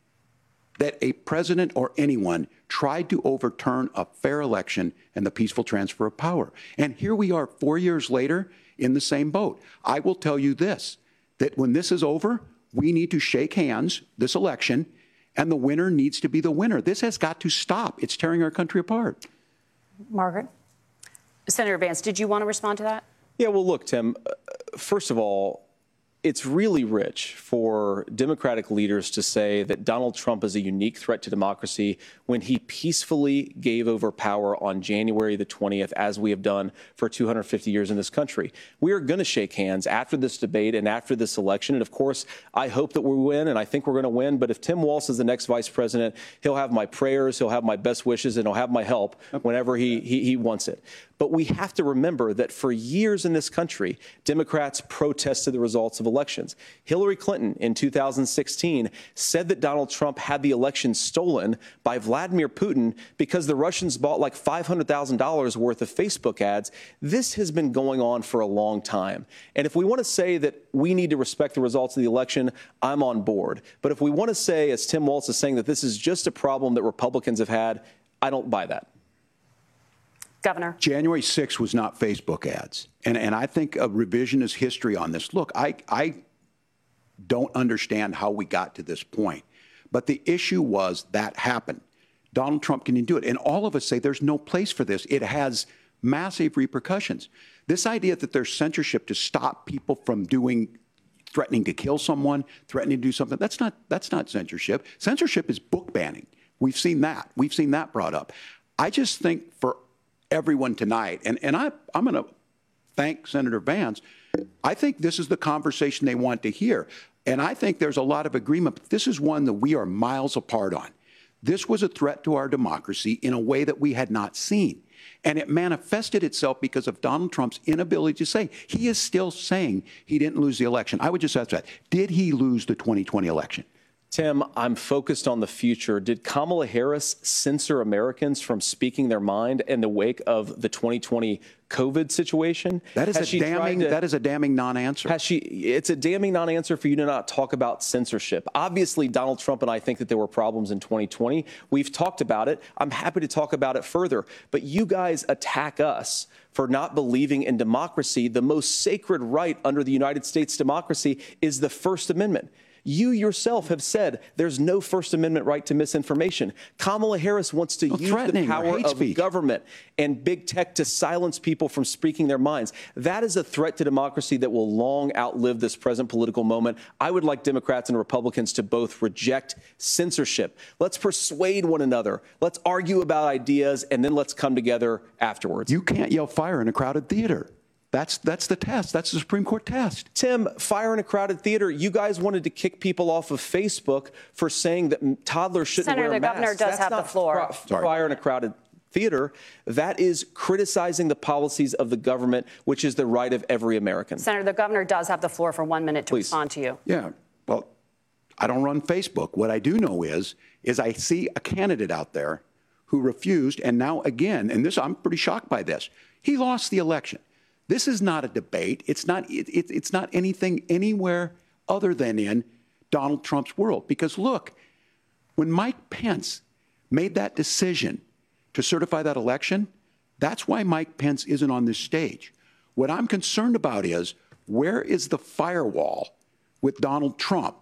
that a president or anyone tried to overturn a fair election and the peaceful transfer of power. And here we are four years later in the same boat. I will tell you this, that when this is over, we need to shake hands this election, and the winner needs to be the winner. This has got to stop. It's tearing our country apart. Margaret? Senator Vance, did you want to respond to that? Yeah, well, look, Tim, uh, first of all, it's really rich for Democratic leaders to say that Donald Trump is a unique threat to democracy when he peacefully gave over power on January the twentieth, as we have done for two hundred fifty years in this country. We are going to shake hands after this debate and after this election. And of course, I hope that we win, and I think we're going to win. But if Tim Walz is the next vice president, he'll have my prayers, he'll have my best wishes, and he'll have my help whenever he, he, he wants it. But we have to remember that for years in this country, Democrats protested the results of elections. Hillary Clinton in two thousand sixteen said that Donald Trump had the election stolen by Vladimir Putin because the Russians bought like five hundred thousand dollars worth of Facebook ads. This has been going on for a long time. And if we want to say that we need to respect the results of the election, I'm on board. But if we want to say, as Tim Walz is saying, that this is just a problem that Republicans have had, I don't buy that. Governor. January sixth was not Facebook ads. And, and I think a revisionist history on this. Look, I, I don't understand how we got to this point. But the issue was that happened. Donald Trump can do it. And all of us say there's no place for this. It has massive repercussions. This idea that there's censorship to stop people from doing, threatening to kill someone, threatening to do something, that's not, that's not censorship. Censorship is book banning. We've seen that. We've seen that brought up. I just think for everyone tonight, and, and I, I'm going to thank Senator Vance, I think this is the conversation they want to hear. And I think there's a lot of agreement, but this is one that we are miles apart on. This was a threat to our democracy in a way that we had not seen. And it manifested itself because of Donald Trump's inability to say. He is still saying he didn't lose the election. I would just ask that. Did he lose the twenty twenty election? Tim, I'm focused on the future. Did Kamala Harris censor Americans from speaking their mind in the wake of the twenty twenty COVID situation? That is Has a damning. To, that is a damning non-answer. Has she? It's a damning non-answer for you to not talk about censorship. Obviously, Donald Trump and I think that there were problems in twenty twenty. We've talked about it. I'm happy to talk about it further. But you guys attack us for not believing in democracy. The most sacred right under the United States democracy is the First Amendment. You yourself have said there's no First Amendment right to misinformation. Kamala Harris wants to no, use the power of speech. government and big tech to silence people from speaking their minds. That is a threat to democracy that will long outlive this present political moment. I would like Democrats and Republicans to both reject censorship. Let's persuade one another. Let's argue about ideas, and then let's come together afterwards. You can't yell fire in a crowded theater. That's that's the test. That's the Supreme Court test. Tim, fire in a crowded theater. You guys wanted to kick people off of Facebook for saying that toddlers shouldn't Senator, wear masks. Senator, the governor does That's have the floor. Fr- fire in a crowded theater. That is criticizing the policies of the government, which is the right of every American. Senator, the governor does have the floor for one minute to Please. respond to you. Yeah. Well, I don't run Facebook. What I do know is, is I see a candidate out there who refused, and now again, and this I'm pretty shocked by this. He lost the election. This is not a debate. It's not, it, it, it's not anything anywhere other than in Donald Trump's world. Because look, when Mike Pence made that decision to certify that election, that's why Mike Pence isn't on this stage. What I'm concerned about is, where is the firewall with Donald Trump?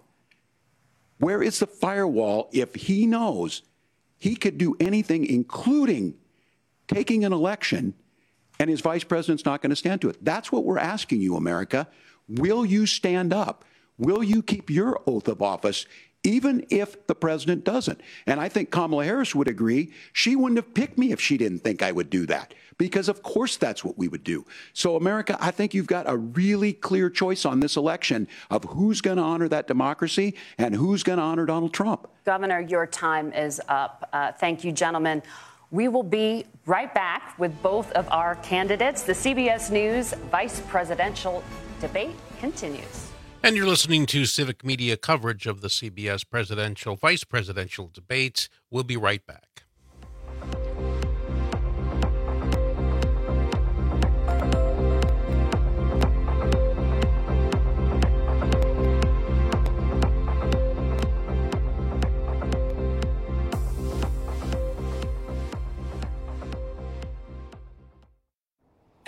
Where is the firewall if he knows he could do anything, including taking an election, and his vice president's not going to stand to it? That's what we're asking you, America. Will you stand up? Will you keep your oath of office, even if the president doesn't? And I think Kamala Harris would agree. She wouldn't have picked me if she didn't think I would do that, because of course that's what we would do. So, America, I think you've got a really clear choice on this election of who's going to honor that democracy and who's going to honor Donald Trump. Governor, your time is up. Uh, thank you, gentlemen. We will be right back with both of our candidates. The C B S News vice presidential debate continues. And you're listening to Civic Media coverage of the C B S presidential, vice presidential debates. We'll be right back.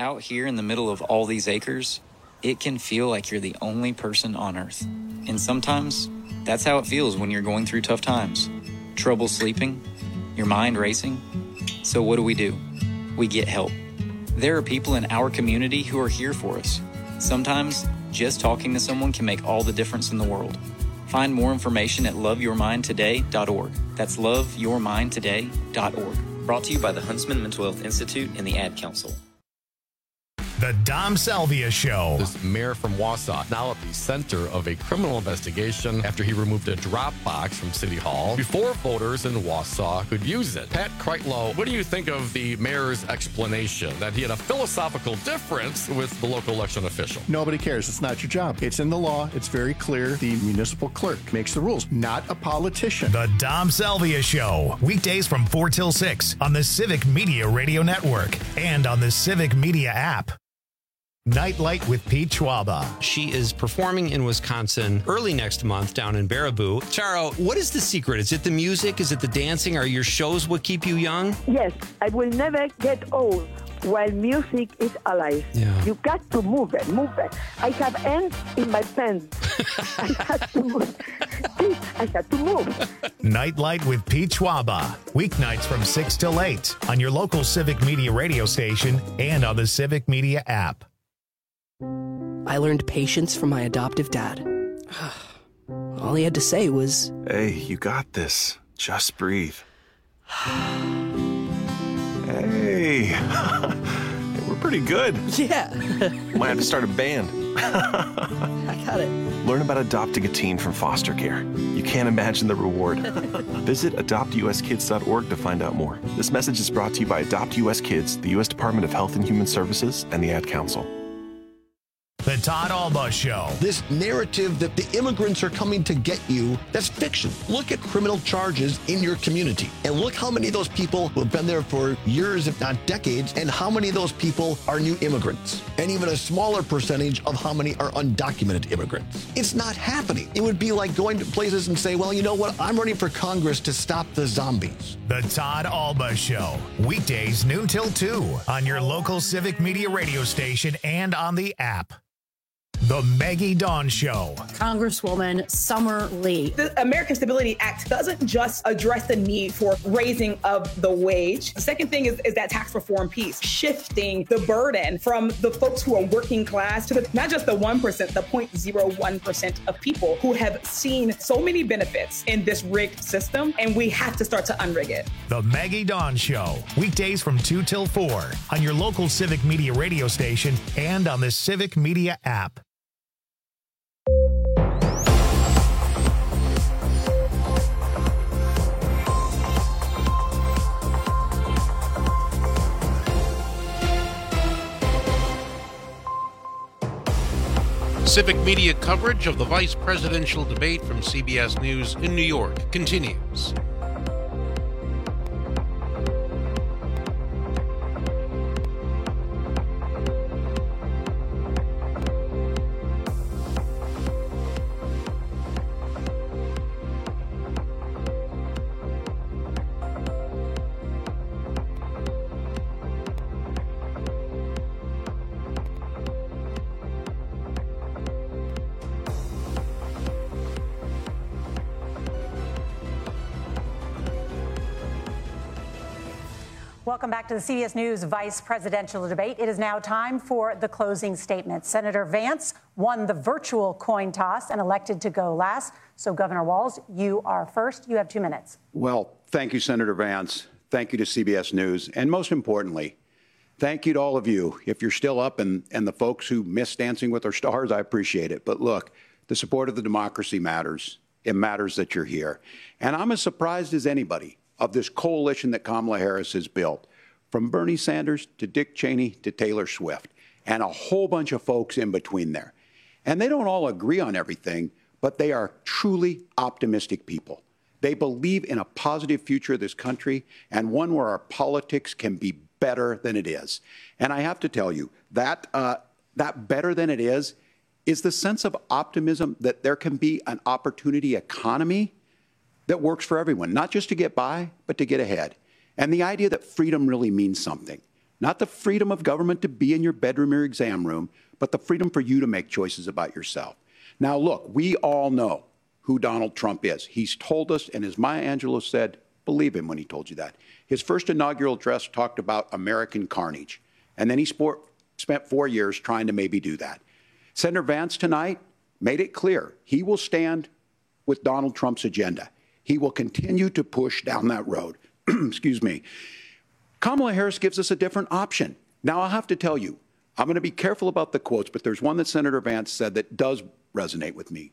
Out here in the middle of all these acres, it can feel like you're the only person on Earth. And sometimes, that's how it feels when you're going through tough times. Trouble sleeping, your mind racing. So what do we do? We get help. There are people in our community who are here for us. Sometimes, just talking to someone can make all the difference in the world. Find more information at love your mind today dot org. That's love your mind today dot org. Brought to you by the Huntsman Mental Health Institute and the Ad Council. The Dom Salvia Show. This mayor from Wausau now at the center of a criminal investigation after he removed a drop box from City Hall before voters in Wausau could use it. Pat Kreitlow, what do you think of the mayor's explanation that he had a philosophical difference with the local election official? Nobody cares. It's not your job. It's in the law. It's very clear. The municipal clerk makes the rules, not a politician. The Dom Salvia Show. Weekdays from four till six on the Civic Media Radio Network and on the Civic Media app. Nightlight with Pete Schwaba. She is performing in Wisconsin early next month down in Baraboo. Charo, what is the secret? Is it the music? Is it the dancing? Are your shows what keep you young? Yes, I will never get old while music is alive. Yeah. You got to move it, move it. I have ants in my pants. I had to move. I had to move. Nightlight with Pete Schwaba. Weeknights from six till eight on your local Civic Media radio station and on the Civic Media app. I learned patience from my adoptive dad. All he had to say was, "Hey, you got this. Just breathe." Hey, we're pretty good. Yeah. Might have to start a band. I got it. Learn about adopting a teen from foster care. You can't imagine the reward. Visit adopt u s kids dot org to find out more. This message is brought to you by Adopt U S Kids, the U S Department of Health and Human Services, and the Ad Council. The Todd Alba Show. This narrative that the immigrants are coming to get you, that's fiction. Look at criminal charges in your community and look how many of those people who have been there for years, if not decades, and how many of those people are new immigrants, and even a smaller percentage of how many are undocumented immigrants. It's not happening. It would be like going to places and say, well, you know what? I'm running for Congress to stop the zombies. The Todd Alba Show. Weekdays noon till two on your local Civic Media radio station and on the app. The Maggie Dawn Show. Congresswoman Summer Lee. The American Stability Act doesn't just address the need for raising of the wage. The second thing is, is that tax reform piece, shifting the burden from the folks who are working class to the, not just the one percent, the zero point zero one percent of people who have seen so many benefits in this rigged system, and we have to start to unrig it. The Maggie Dawn Show. Weekdays from two till four on your local Civic Media radio station and on the Civic Media app. Civic Media coverage of the vice presidential debate from C B S News in New York continues. Welcome back to the C B S News vice presidential debate. It is now time for the closing statement. Senator Vance won the virtual coin toss and elected to go last. So, Governor Walz, you are first. You have two minutes. Well, thank you, Senator Vance. Thank you to C B S News. And most importantly, thank you to all of you. If you're still up and, and the folks who miss Dancing with Our Stars, I appreciate it. But look, the support of the democracy matters. It matters that you're here. And I'm as surprised as anybody of this coalition that Kamala Harris has built, from Bernie Sanders to Dick Cheney to Taylor Swift, and a whole bunch of folks in between there. And they don't all agree on everything, but they are truly optimistic people. They believe in a positive future of this country and one where our politics can be better than it is. And I have to tell you, that, uh, that better than it is is the sense of optimism that there can be an opportunity economy that works for everyone, not just to get by, but to get ahead. And the idea that freedom really means something. Not the freedom of government to be in your bedroom or exam room, but the freedom for you to make choices about yourself. Now, look, we all know who Donald Trump is. He's told us, and as Maya Angelou said, believe him when he told you that. His first inaugural address talked about American carnage, and then he sport, spent four years trying to maybe do that. Senator Vance tonight made it clear he will stand with Donald Trump's agenda. He will continue to push down that road. Excuse me. Kamala Harris gives us a different option. Now, I'll have to tell you, I'm going to be careful about the quotes, but there's one that Senator Vance said that does resonate with me.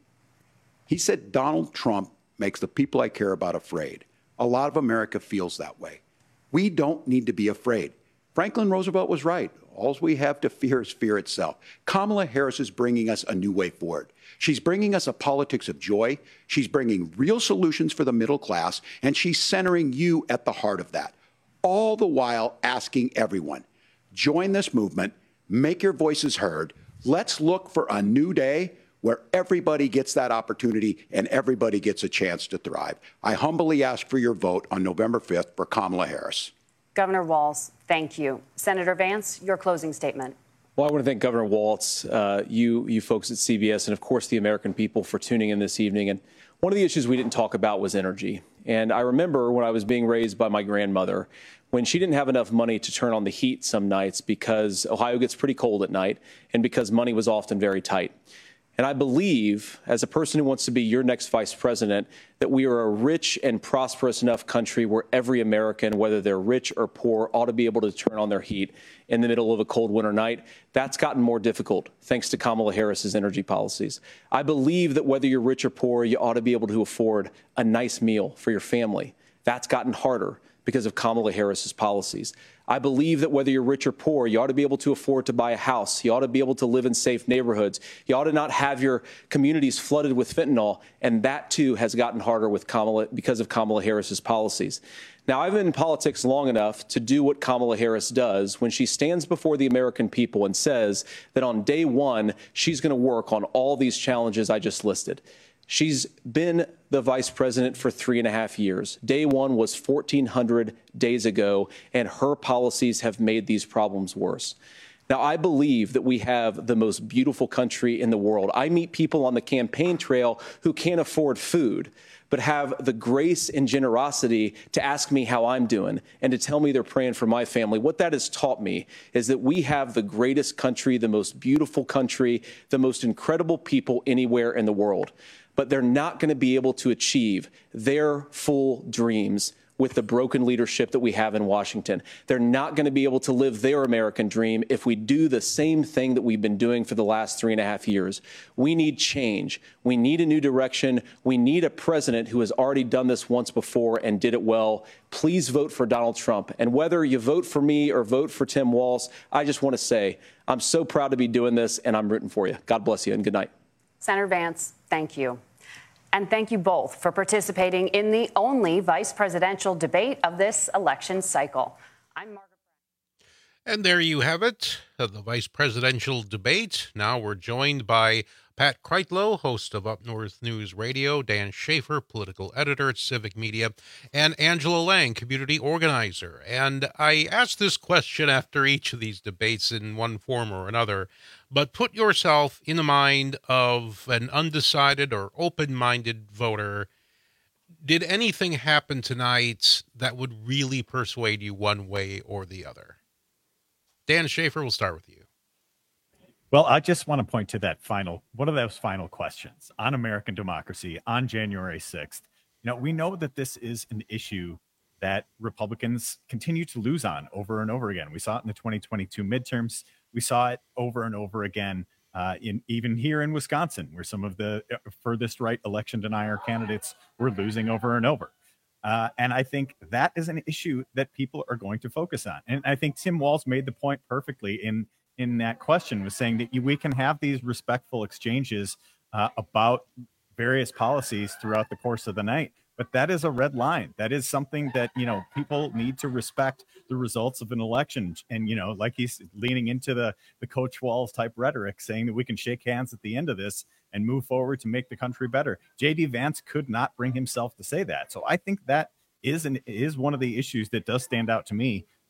He said, Donald Trump makes the people I care about afraid. A lot of America feels that way. We don't need to be afraid. Franklin Roosevelt was right. All we have to fear is fear itself. Kamala Harris is bringing us a new way forward. She's bringing us a politics of joy. She's bringing real solutions for the middle class, and she's centering you at the heart of that. All the while asking everyone, join this movement, make your voices heard. Let's look for a new day where everybody gets that opportunity and everybody gets a chance to thrive. I humbly ask for your vote on November fifth for Kamala Harris. Governor Walz, thank you. Senator Vance, your closing statement. Well, I want to thank Governor Walz, uh, you, you folks at C B S, and of course the American people for tuning in this evening. And one of the issues we didn't talk about was energy. And I remember when I was being raised by my grandmother, when she didn't have enough money to turn on the heat some nights because Ohio gets pretty cold at night and because money was often very tight. And I believe, as a person who wants to be your next vice president, that we are a rich and prosperous enough country where every American, whether they're rich or poor, ought to be able to turn on their heat in the middle of a cold winter night. That's gotten more difficult thanks to Kamala Harris's energy policies. I believe that whether you're rich or poor, you ought to be able to afford a nice meal for your family. That's gotten harder because of Kamala Harris's policies. I believe that whether you're rich or poor, you ought to be able to afford to buy a house. You ought to be able to live in safe neighborhoods. You ought to not have your communities flooded with fentanyl. And that, too, has gotten harder with Kamala because of Kamala Harris's policies. Now, I've been in politics long enough to do what Kamala Harris does when she stands before the American people and says that on day one, she's going to work on all these challenges I just listed. She's been the vice president for three and a half years. Day one was fourteen hundred days ago, and her policies have made these problems worse. Now, I believe that we have the most beautiful country in the world. I meet people on the campaign trail who can't afford food, but have the grace and generosity to ask me how I'm doing and to tell me they're praying for my family. What that has taught me is that we have the greatest country, the most beautiful country, the most incredible people anywhere in the world. But they're not going to be able to achieve their full dreams with the broken leadership that we have in Washington. They're not going to be able to live their American dream if we do the same thing that we've been doing for the last three and a half years. We need change. We need a new direction. We need a president who has already done this once before and did it well. Please vote for Donald Trump. And whether you vote for me or vote for Tim Walz, I just want to say I'm so proud to be doing this, and I'm rooting for you. God bless you, and good night. Senator Vance, thank you. And thank you both for participating in the only vice presidential debate of this election cycle. I'm Margaret. And there you have it, the vice presidential debate. Now we're joined by Pat Kreitlow, host of Up North News Radio, Dan Schaefer, political editor at Civic Media, and Angela Lang, community organizer. And I asked this question after each of these debates in one form or another, but put yourself in the mind of an undecided or open-minded voter. Did anything happen tonight that would really persuade you one way or the other? Dan Schaefer, we'll start with you. Well, I just want to point to that final, one of those final questions on American democracy on January sixth. You know, we know that this is an issue that Republicans continue to lose on over and over again. We saw it in the twenty twenty-two midterms. We saw it over and over again, uh, in even here in Wisconsin, where some of the furthest right election denier candidates were losing over and over. Uh, and I think that is an issue that people are going to focus on. And I think Tim Walz made the point perfectly in in that question, was saying that you, we can have these respectful exchanges uh, about various policies throughout the course of the night. But that is a red line. That is something that, you know, people need to respect the results of an election. And, you know, like he's leaning into the, the Coach Walz type rhetoric, saying that we can shake hands at the end of this and move forward to make the country better. J D Vance could not bring himself to say that. So I think that is an, is one of the issues that does stand out to me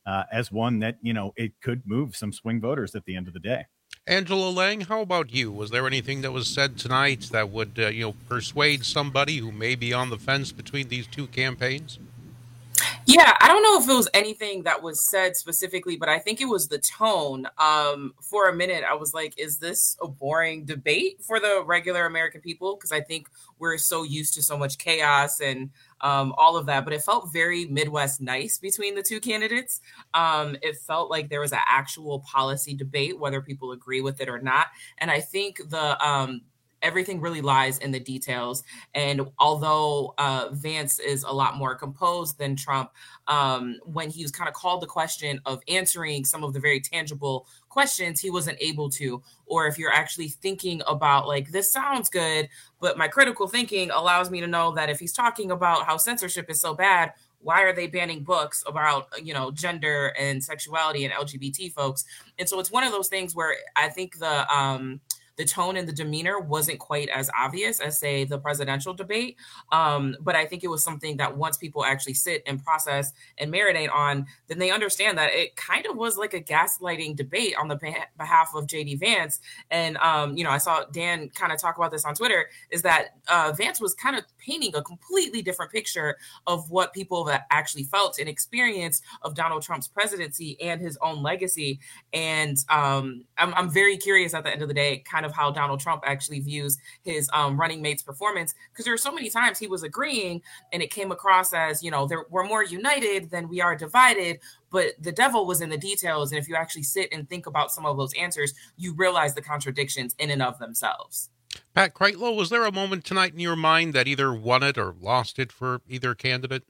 uh, as one that, you know, it could move some swing voters at the end of the day. Angela Lang, how about you? Was there anything that was said tonight that would, uh, you know, persuade somebody who may be on the fence between these two campaigns? Yeah, I don't know if it was anything that was said specifically, but I think it was the tone. Um, for a minute, I was like, is this a boring debate for the regular American people? Because I think we're so used to so much chaos and um, all of that. But it felt very Midwest nice between the two candidates. Um, it felt like there was an actual policy debate, whether people agree with it or not. And I think the um, everything really lies in the details. And although uh, Vance is a lot more composed than Trump, um, when he was kind of called the question of answering some of the very tangible questions, he wasn't able to. Or if you're actually thinking about like, this sounds good, but my critical thinking allows me to know that if he's talking about how censorship is so bad, why are they banning books about, you know, gender and sexuality and L G B T folks? And so it's one of those things where I think the, um, the tone and the demeanor wasn't quite as obvious as, say, the presidential debate. Um, but I think it was something that once people actually sit and process and marinate on, then they understand that it kind of was like a gaslighting debate on the beh- behalf of J D Vance. And, um, you know, I saw Dan kind of talk about this on Twitter, is that uh, Vance was kind of painting a completely different picture of what people that actually felt and experienced of Donald Trump's presidency and his own legacy. And um, I'm, I'm very curious at the end of the day, kind of how Donald Trump actually views his um, running mate's performance, because there are so many times he was agreeing and it came across as, you know, there, we're more united than we are divided, but the devil was in the details. And if you actually sit and think about some of those answers, you realize the contradictions in and of themselves. Pat Kreitlow, was there a moment tonight in your mind that either won it or lost it for either candidate?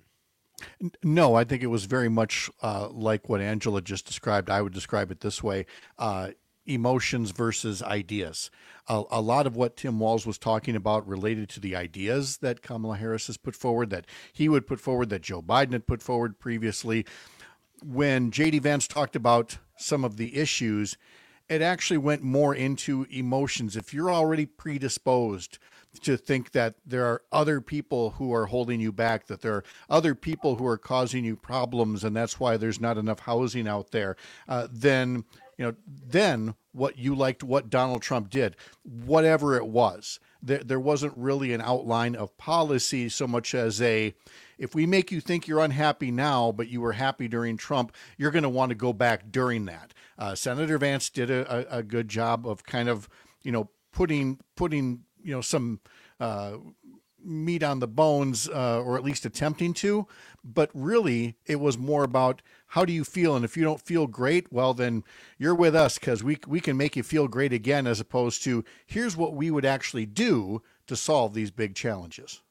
No, I think it was very much uh, like what Angela just described. I would describe it this way. Uh, emotions versus ideas. A, a lot of what Tim Walz was talking about related to the ideas that Kamala Harris has put forward, that he would put forward, that Joe Biden had put forward previously. When J D Vance talked about some of the issues, it actually went more into emotions. If you're already predisposed to think that there are other people who are holding you back, that there are other people who are causing you problems, and that's why there's not enough housing out there, uh, then you know, then what you liked what Donald Trump did, whatever it was, there, there wasn't really an outline of policy so much as a, if we make you think you're unhappy now, but you were happy during Trump, you're going to want to go back during that. Uh, Senator Vance did a, a good job of kind of, you know, putting, putting, you know, some, uh, meat on the bones, uh, or at least attempting to, but really it was more about how do you feel? And if you don't feel great, well, then you're with us because we, we can make you feel great again, as opposed to here's what we would actually do to solve these big challenges.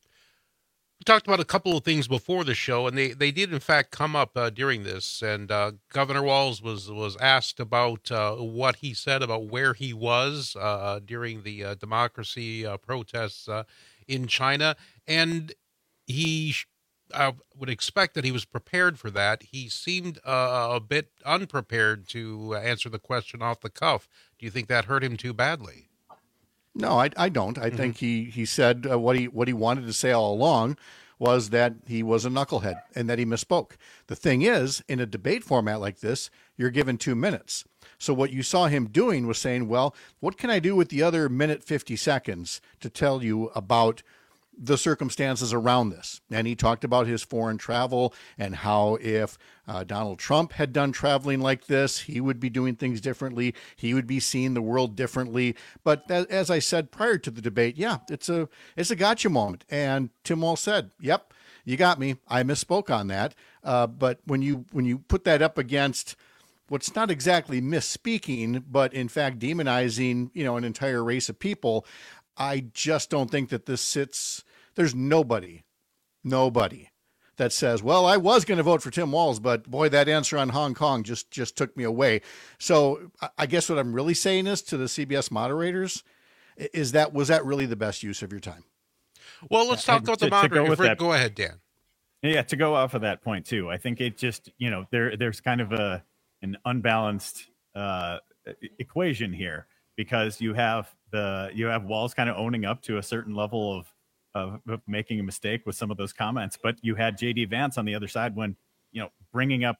We talked about a couple of things before the show, and they, they did in fact come up uh, during this. And uh, Governor Walz was was asked about uh, what he said about where he was uh, during the uh, democracy uh, protests uh, in China, and he uh, would expect that he was prepared for that. He seemed uh, a bit unprepared to answer the question off the cuff. Do you think that hurt him too badly? No, I, I don't. I mm-hmm. think he he said uh, what he what he wanted to say all along was that he was a knucklehead and that he misspoke. The thing is, in a debate format like this, you're given two minutes. So what you saw him doing was saying, well, what can I do with the other minute fifty seconds to tell you about the circumstances around this? And he talked about his foreign travel and how if uh, Donald Trump had done traveling like this, he would be doing things differently. He would be seeing the world differently. But as I said prior to the debate, yeah, it's a it's a gotcha moment. And Tim Walz said, yep, you got me. I misspoke on that. Uh, but when you when you put that up against what's not exactly misspeaking, but in fact demonizing, you know, an entire race of people, I just don't think that this sits. There's nobody, nobody that says, well, I was going to vote for Tim Walz, but boy, that answer on Hong Kong just, just took me away. So I guess what I'm really saying is to the C B S moderators is that, was that really the best use of your time? Well, let's talk about the moderators. Go, go ahead, Dan. Yeah. To go off of that point too, I think it just, you know, there, there's kind of a, an unbalanced uh, equation here, because you have the, you have Walz kind of owning up to a certain level of, Of, of making a mistake with some of those comments, but you had J D Vance on the other side when, you know, bringing up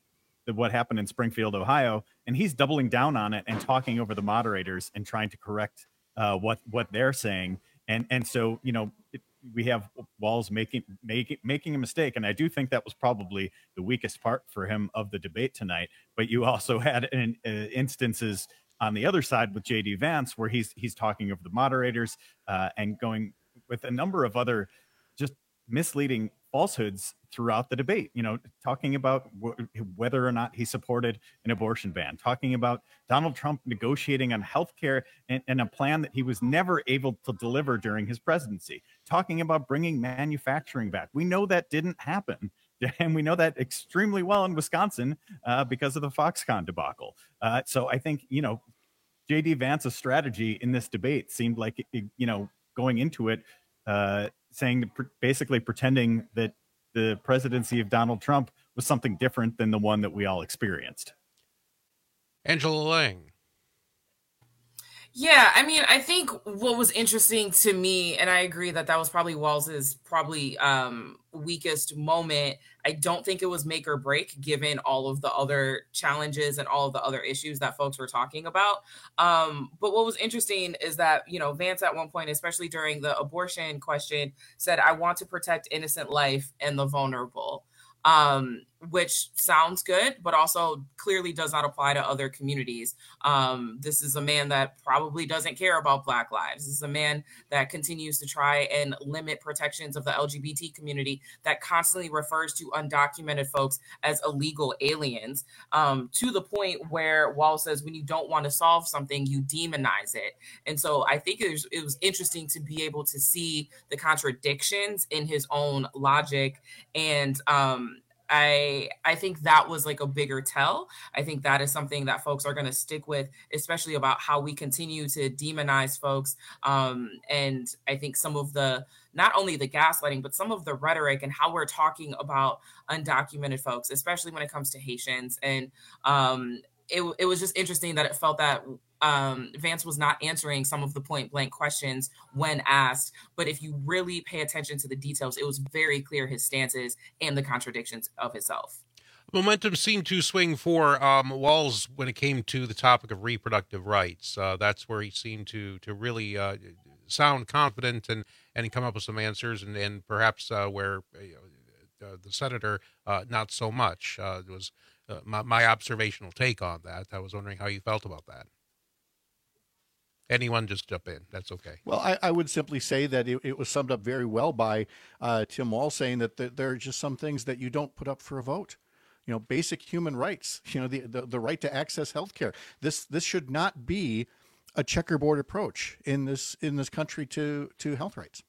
the, what happened in Springfield, Ohio, and he's doubling down on it and talking over the moderators and trying to correct uh, what what they're saying. And and so, you know, it, we have Walz making making making a mistake, and I do think that was probably the weakest part for him of the debate tonight. But you also had an, uh, instances on the other side with J D Vance where he's he's talking over the moderators uh, and going with a number of other just misleading falsehoods throughout the debate, you know, talking about w- whether or not he supported an abortion ban, talking about Donald Trump negotiating on health care and, and a plan that he was never able to deliver during his presidency, talking about bringing manufacturing back. We know that didn't happen. And we know that extremely well in Wisconsin uh, because of the Foxconn debacle. Uh, so I think, you know, J D Vance's strategy in this debate seemed like, you know, going into it, uh, saying basically pretending that the presidency of Donald Trump was something different than the one that we all experienced. Angela Lang. Yeah, I mean, I think what was interesting to me, and I agree that that was probably Walz's probably um, weakest moment. I don't think it was make or break, given all of the other challenges and all of the other issues that folks were talking about. Um, but what was interesting is that, you know, Vance at one point, especially during the abortion question, said, "I want to protect innocent life and the vulnerable." Um, which sounds good, but also clearly does not apply to other communities. Um, this is a man that probably doesn't care about Black lives. This is a man that continues to try and limit protections of the L G B T community, that constantly refers to undocumented folks as illegal aliens, um, to the point where Walz says, when you don't want to solve something, you demonize it. And so I think it was, it was interesting to be able to see the contradictions in his own logic. And, um, I I think that was like a bigger tell. I think that is something that folks are going to stick with, especially about how we continue to demonize folks. Um, and I think some of the, not only the gaslighting, but some of the rhetoric and how we're talking about undocumented folks, especially when it comes to Haitians. And um, it, it was just interesting that it felt that Um, Vance was not answering some of the point blank questions when asked. But if you really pay attention to the details, it was very clear his stances and the contradictions of himself. Momentum seemed to swing for um, Walz when it came to the topic of reproductive rights. Uh, that's where he seemed to to really uh, sound confident and, and come up with some answers, and, and perhaps uh, where uh, the senator uh, not so much. Uh, it was uh, my, my observational take on that. I was wondering how you felt about that. Anyone just jump in. That's okay. Well, I, I would simply say that it, it was summed up very well by uh, Tim Walz, saying that th- there are just some things that you don't put up for a vote. You know, basic human rights, you know, the, the, the right to access health care. This this should not be a checkerboard approach in this in this country to, to health rights.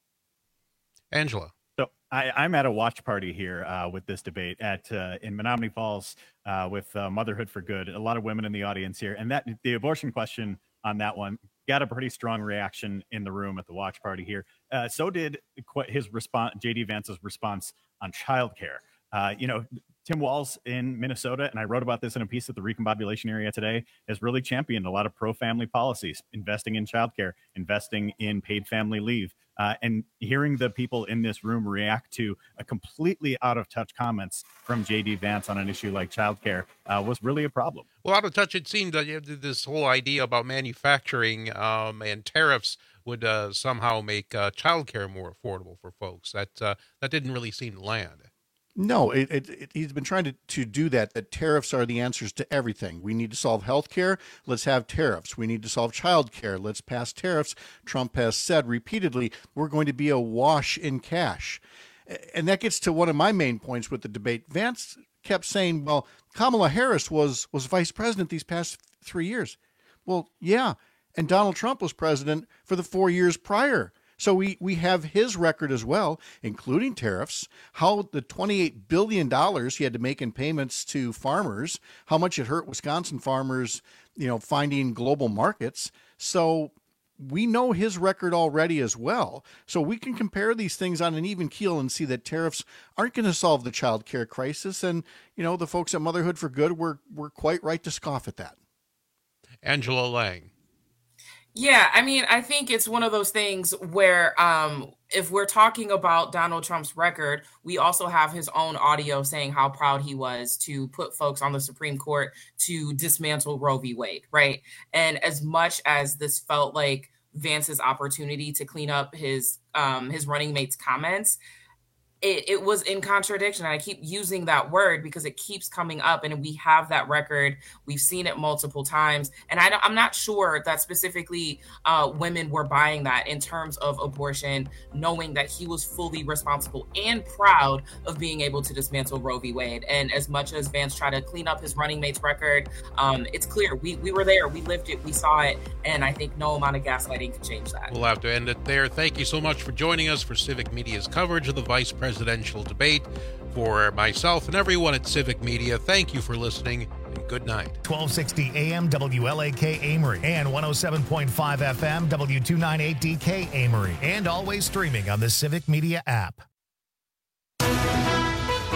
Angela. So I, I'm at a watch party here uh, with this debate at uh, in Menominee Falls uh, with uh, Motherhood for Good. A lot of women in the audience here, and that the abortion question on that one got a pretty strong reaction in the room at the watch party here. Uh, so did his response, J D Vance's response on childcare. Uh, you know, Tim Walz in Minnesota, and I wrote about this in a piece at the Recombobulation area today, has really championed a lot of pro-family policies, investing in childcare, investing in paid family leave. Uh, and hearing the people in this room react to a completely out of touch comments from J D Vance on an issue like childcare uh, was really a problem. Well, out of touch, it seemed that uh, this whole idea about manufacturing um, and tariffs would uh, somehow make uh, childcare more affordable for folks. That uh, that didn't really seem to land. No, it, it, it, he's been trying to, to do that, that tariffs are the answers to everything. We need to solve health care. Let's have tariffs. We need to solve child care. Let's pass tariffs. Trump has said repeatedly, we're going to be awash in cash. And that gets to one of my main points with the debate. Vance kept saying, well, Kamala Harris was, was vice president these past three years. Well, yeah. And Donald Trump was president for the four years prior. So we, we have his record as well, including tariffs, how the twenty-eight billion dollars he had to make in payments to farmers, how much it hurt Wisconsin farmers, you know, finding global markets. So we know his record already as well. So we can compare these things on an even keel and see that tariffs aren't going to solve the child care crisis. And, you know, the folks at Motherhood for Good were, were quite right to scoff at that. Angela Lang. Yeah, I mean, I think it's one of those things where um, if we're talking about Donald Trump's record, we also have his own audio saying how proud he was to put folks on the Supreme Court to dismantle Roe v. Wade, right? And as much as this felt like Vance's opportunity to clean up his um, his running mate's comments, It, it was in contradiction. I keep using that word because it keeps coming up, and we have that record. We've seen it multiple times, and I don't, I'm not sure that specifically uh, women were buying that in terms of abortion, knowing that he was fully responsible and proud of being able to dismantle Roe v. Wade. And as much as Vance tried to clean up his running mate's record, um, it's clear we we were there, we lived it, we saw it, and I think no amount of gaslighting could change that. We'll have to end it there. Thank you so much for joining us for Civic Media's coverage of the Vice President presidential debate. For myself and everyone at Civic Media, thank you for listening and good night. twelve sixty A M W L A K Amory and one oh seven point five F M W two ninety-eight D K Amory, and always streaming on the Civic Media app.